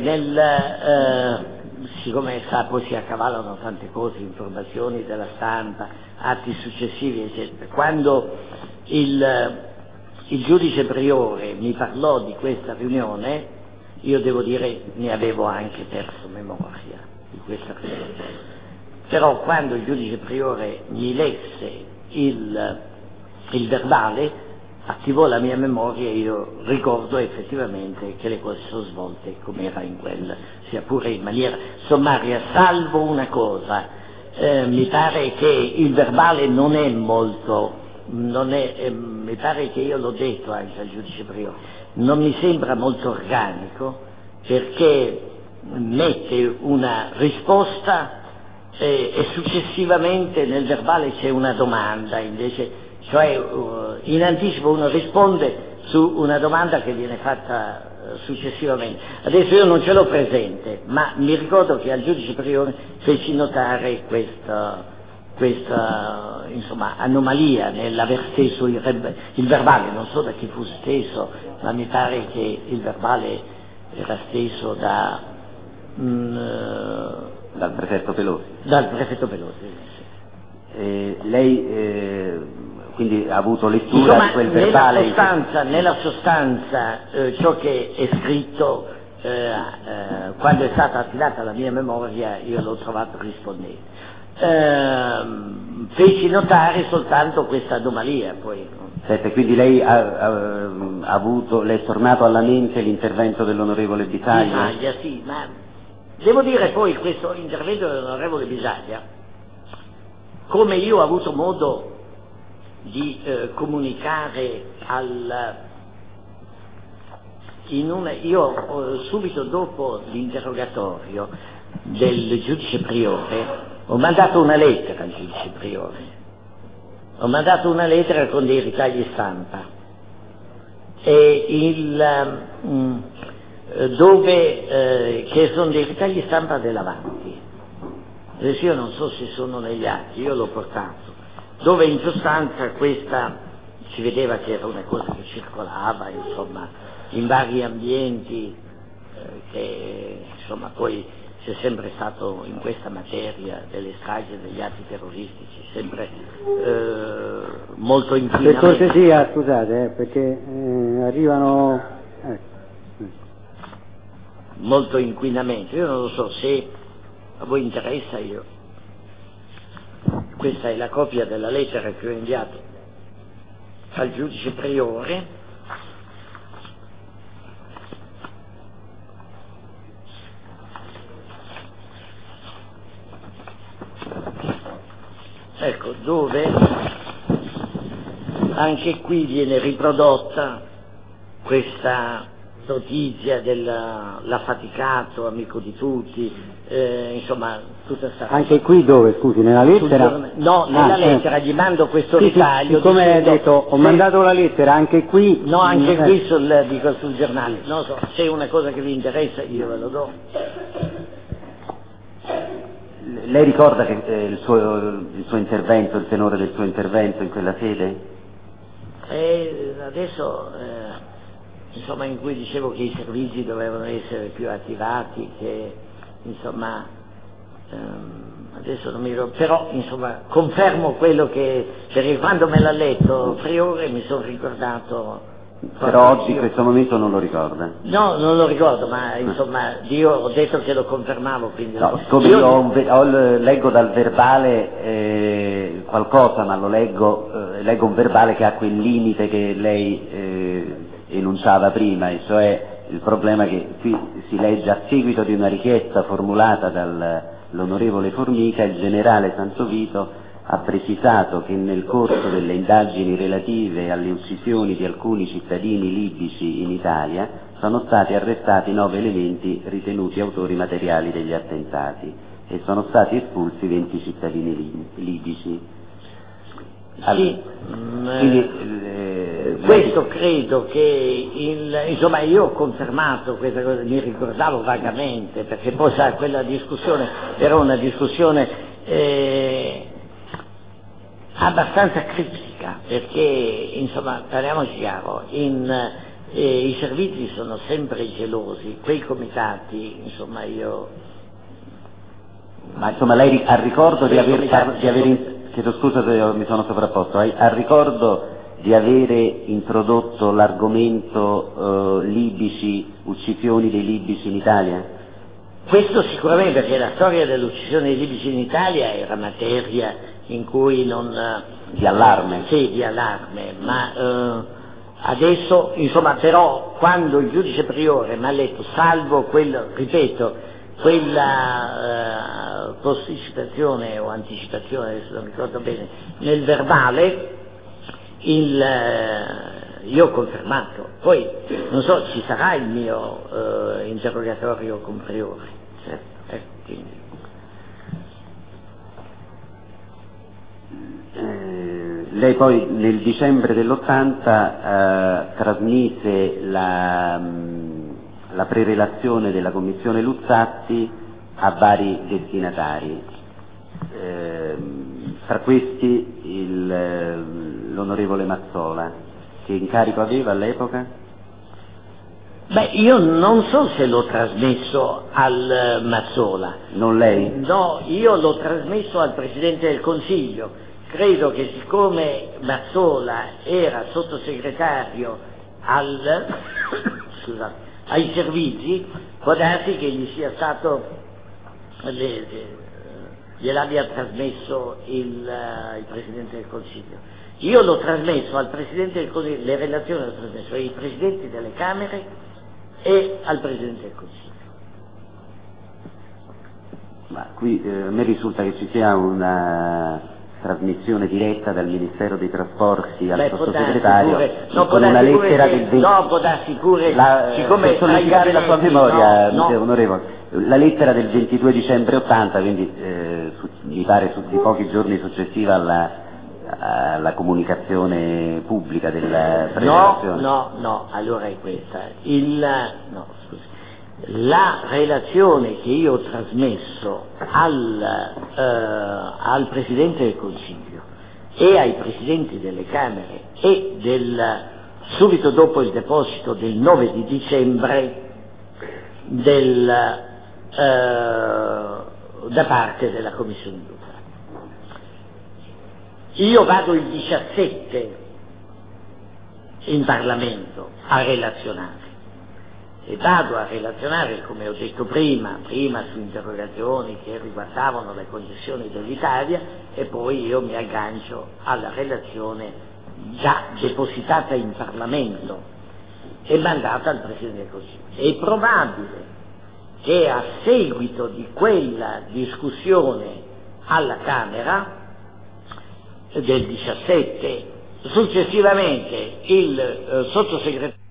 Speaker 2: siccome sa, poi si accavallano tante cose, informazioni della stampa, atti successivi, eccetera, quando il giudice priore mi parlò di questa riunione, io devo dire ne avevo anche perso memoria di questa riunione. Però quando il giudice priore mi lesse il verbale, attivò la mia memoria e io ricordo effettivamente che le cose sono svolte come era in quella, sia pure in maniera sommaria, salvo una cosa, mi pare che il verbale non è molto, mi pare che io l'ho detto anche al giudice priore, non mi sembra molto organico, perché mette una risposta e successivamente nel verbale c'è una domanda invece, cioè in anticipo uno risponde su una domanda che viene fatta successivamente. Adesso io non ce l'ho presente, ma mi ricordo che al giudice priore feci notare questa insomma anomalia nell'aver steso il verbale, non so da chi fu steso, ma mi pare che il verbale era steso dal
Speaker 5: prefetto Pelosi.
Speaker 2: Dal prefetto Pelosi, sì.
Speaker 5: Lei quindi ha avuto lettura di quel verbale?
Speaker 2: Nella sostanza ciò che è scritto, quando è stata affidata la mia memoria, io l'ho trovato rispondente. Feci notare soltanto questa anomalia poi.
Speaker 5: Senta, quindi lei le è tornato alla mente l'intervento dell'onorevole Bisaglia?
Speaker 2: Bisaglia, sì, ma devo dire poi questo intervento dell'onorevole Bisaglia, come io ho avuto modo di comunicare io subito dopo l'interrogatorio del giudice priore ho mandato una lettera al giudice priore, ho mandato una lettera con dei ritagli stampa che sono dei ritagli stampa dell'Avanti. Adesso io non so se sono negli atti, io l'ho portato, dove in sostanza questa si vedeva che era una cosa che circolava insomma in vari ambienti, che insomma poi c'è sempre stato in questa materia delle stragi e degli atti terroristici sempre molto inquinamento.
Speaker 3: Per cortesia, scusate, perché arrivano
Speaker 2: molto inquinamento. Io non lo so se a voi interessa, questa è la copia della lettera che ho inviato al giudice priore. Ecco, dove anche qui viene riprodotta questa notizia dell'affaticato, amico di tutti, insomma tutta questa cosa.
Speaker 3: Anche qui dove, scusi, nella lettera?
Speaker 2: No, nella lettera gli mando questo
Speaker 3: sì,
Speaker 2: ritaglio.
Speaker 3: Sì, come hai detto, ho mandato la lettera, anche qui...
Speaker 2: No, anche qui sul giornale, non so, se è una cosa che vi interessa io ve lo do.
Speaker 5: Lei ricorda che il suo intervento, il tenore del suo intervento in quella sede?
Speaker 2: Adesso, insomma, in cui dicevo che i servizi dovevano essere più attivati, che insomma, adesso non mi ricordo, però insomma confermo quello che, perché quando me l'ha letto Priore mi sono ricordato.
Speaker 5: Però oggi in questo momento non lo ricorda?
Speaker 2: No, non lo ricordo, ma insomma io ho detto che lo confermavo, quindi...
Speaker 5: No, siccome io leggo dal verbale qualcosa, ma leggo un verbale che ha quel limite che lei enunciava prima, e cioè il problema che qui si legge: a seguito di una richiesta formulata dall'onorevole Formica, il generale Sansovito ha precisato che nel corso delle indagini relative alle uccisioni di alcuni cittadini libici in Italia sono stati arrestati 9 elementi ritenuti autori materiali degli attentati e sono stati espulsi 20 cittadini libici.
Speaker 2: Sì,
Speaker 5: quindi,
Speaker 2: questo credo che insomma io ho confermato questa cosa, mi ricordavo vagamente, perché poi sa, quella discussione era una discussione abbastanza critica, perché insomma parliamoci chiaro, i servizi sono sempre gelosi, quei comitati, insomma io...
Speaker 5: Ma insomma lei ha ricordo di aver chiedo scusa se mi sono sovrapposto, ha ricordo di avere introdotto l'argomento libici, uccisioni dei libici in Italia?
Speaker 2: Questo sicuramente, perché la storia dell'uccisione dei libici in Italia era materia in cui non...
Speaker 5: Di allarme?
Speaker 2: Sì, di allarme, ma adesso, insomma, però, quando il giudice Priore mi ha letto, salvo ripeto, quella posticipazione o anticipazione, adesso non ricordo bene, nel verbale, io ho confermato. Poi, non so, ci sarà il mio interrogatorio con Priore, certo, quindi.
Speaker 5: Lei poi nel dicembre dell'80 trasmise la prerelazione della commissione Luzzatti a vari destinatari, tra questi l'onorevole Mazzola. Che incarico aveva all'epoca?
Speaker 2: Beh, io non so se l'ho trasmesso al Mazzola.
Speaker 5: Non lei?
Speaker 2: No, io l'ho trasmesso al Presidente del Consiglio. Credo che siccome Mazzola era sottosegretario ai servizi, può darsi che gli sia stato, gliel'abbia trasmesso il Presidente del Consiglio. Io l'ho trasmesso al Presidente del Consiglio, le relazioni l'ho trasmesso ai Presidenti delle Camere e al Presidente del Consiglio.
Speaker 5: Ma qui a me risulta che ci sia una trasmissione diretta dal Ministero dei Trasporti al sottosegretario con una lettera del 20...
Speaker 2: No, può darsi pure, siccome
Speaker 5: sollecitare la sua memoria,
Speaker 2: no.
Speaker 5: onorevole, la lettera del 22 dicembre 80, quindi mi pare di pochi giorni successiva alla comunicazione pubblica della prelazione.
Speaker 2: No, allora è questa. La relazione che io ho trasmesso al Presidente del Consiglio e ai Presidenti delle Camere e subito dopo il deposito del 9 di dicembre da parte della Commissione Luzzatti. Io vado il 17 in Parlamento a relazionare. E vado a relazionare, come ho detto prima su interrogazioni che riguardavano le concessioni dell'Italia, e poi io mi aggancio alla relazione già depositata in Parlamento e mandata al Presidente del Consiglio. È probabile che a seguito di quella discussione alla Camera del 17, successivamente il sottosegretario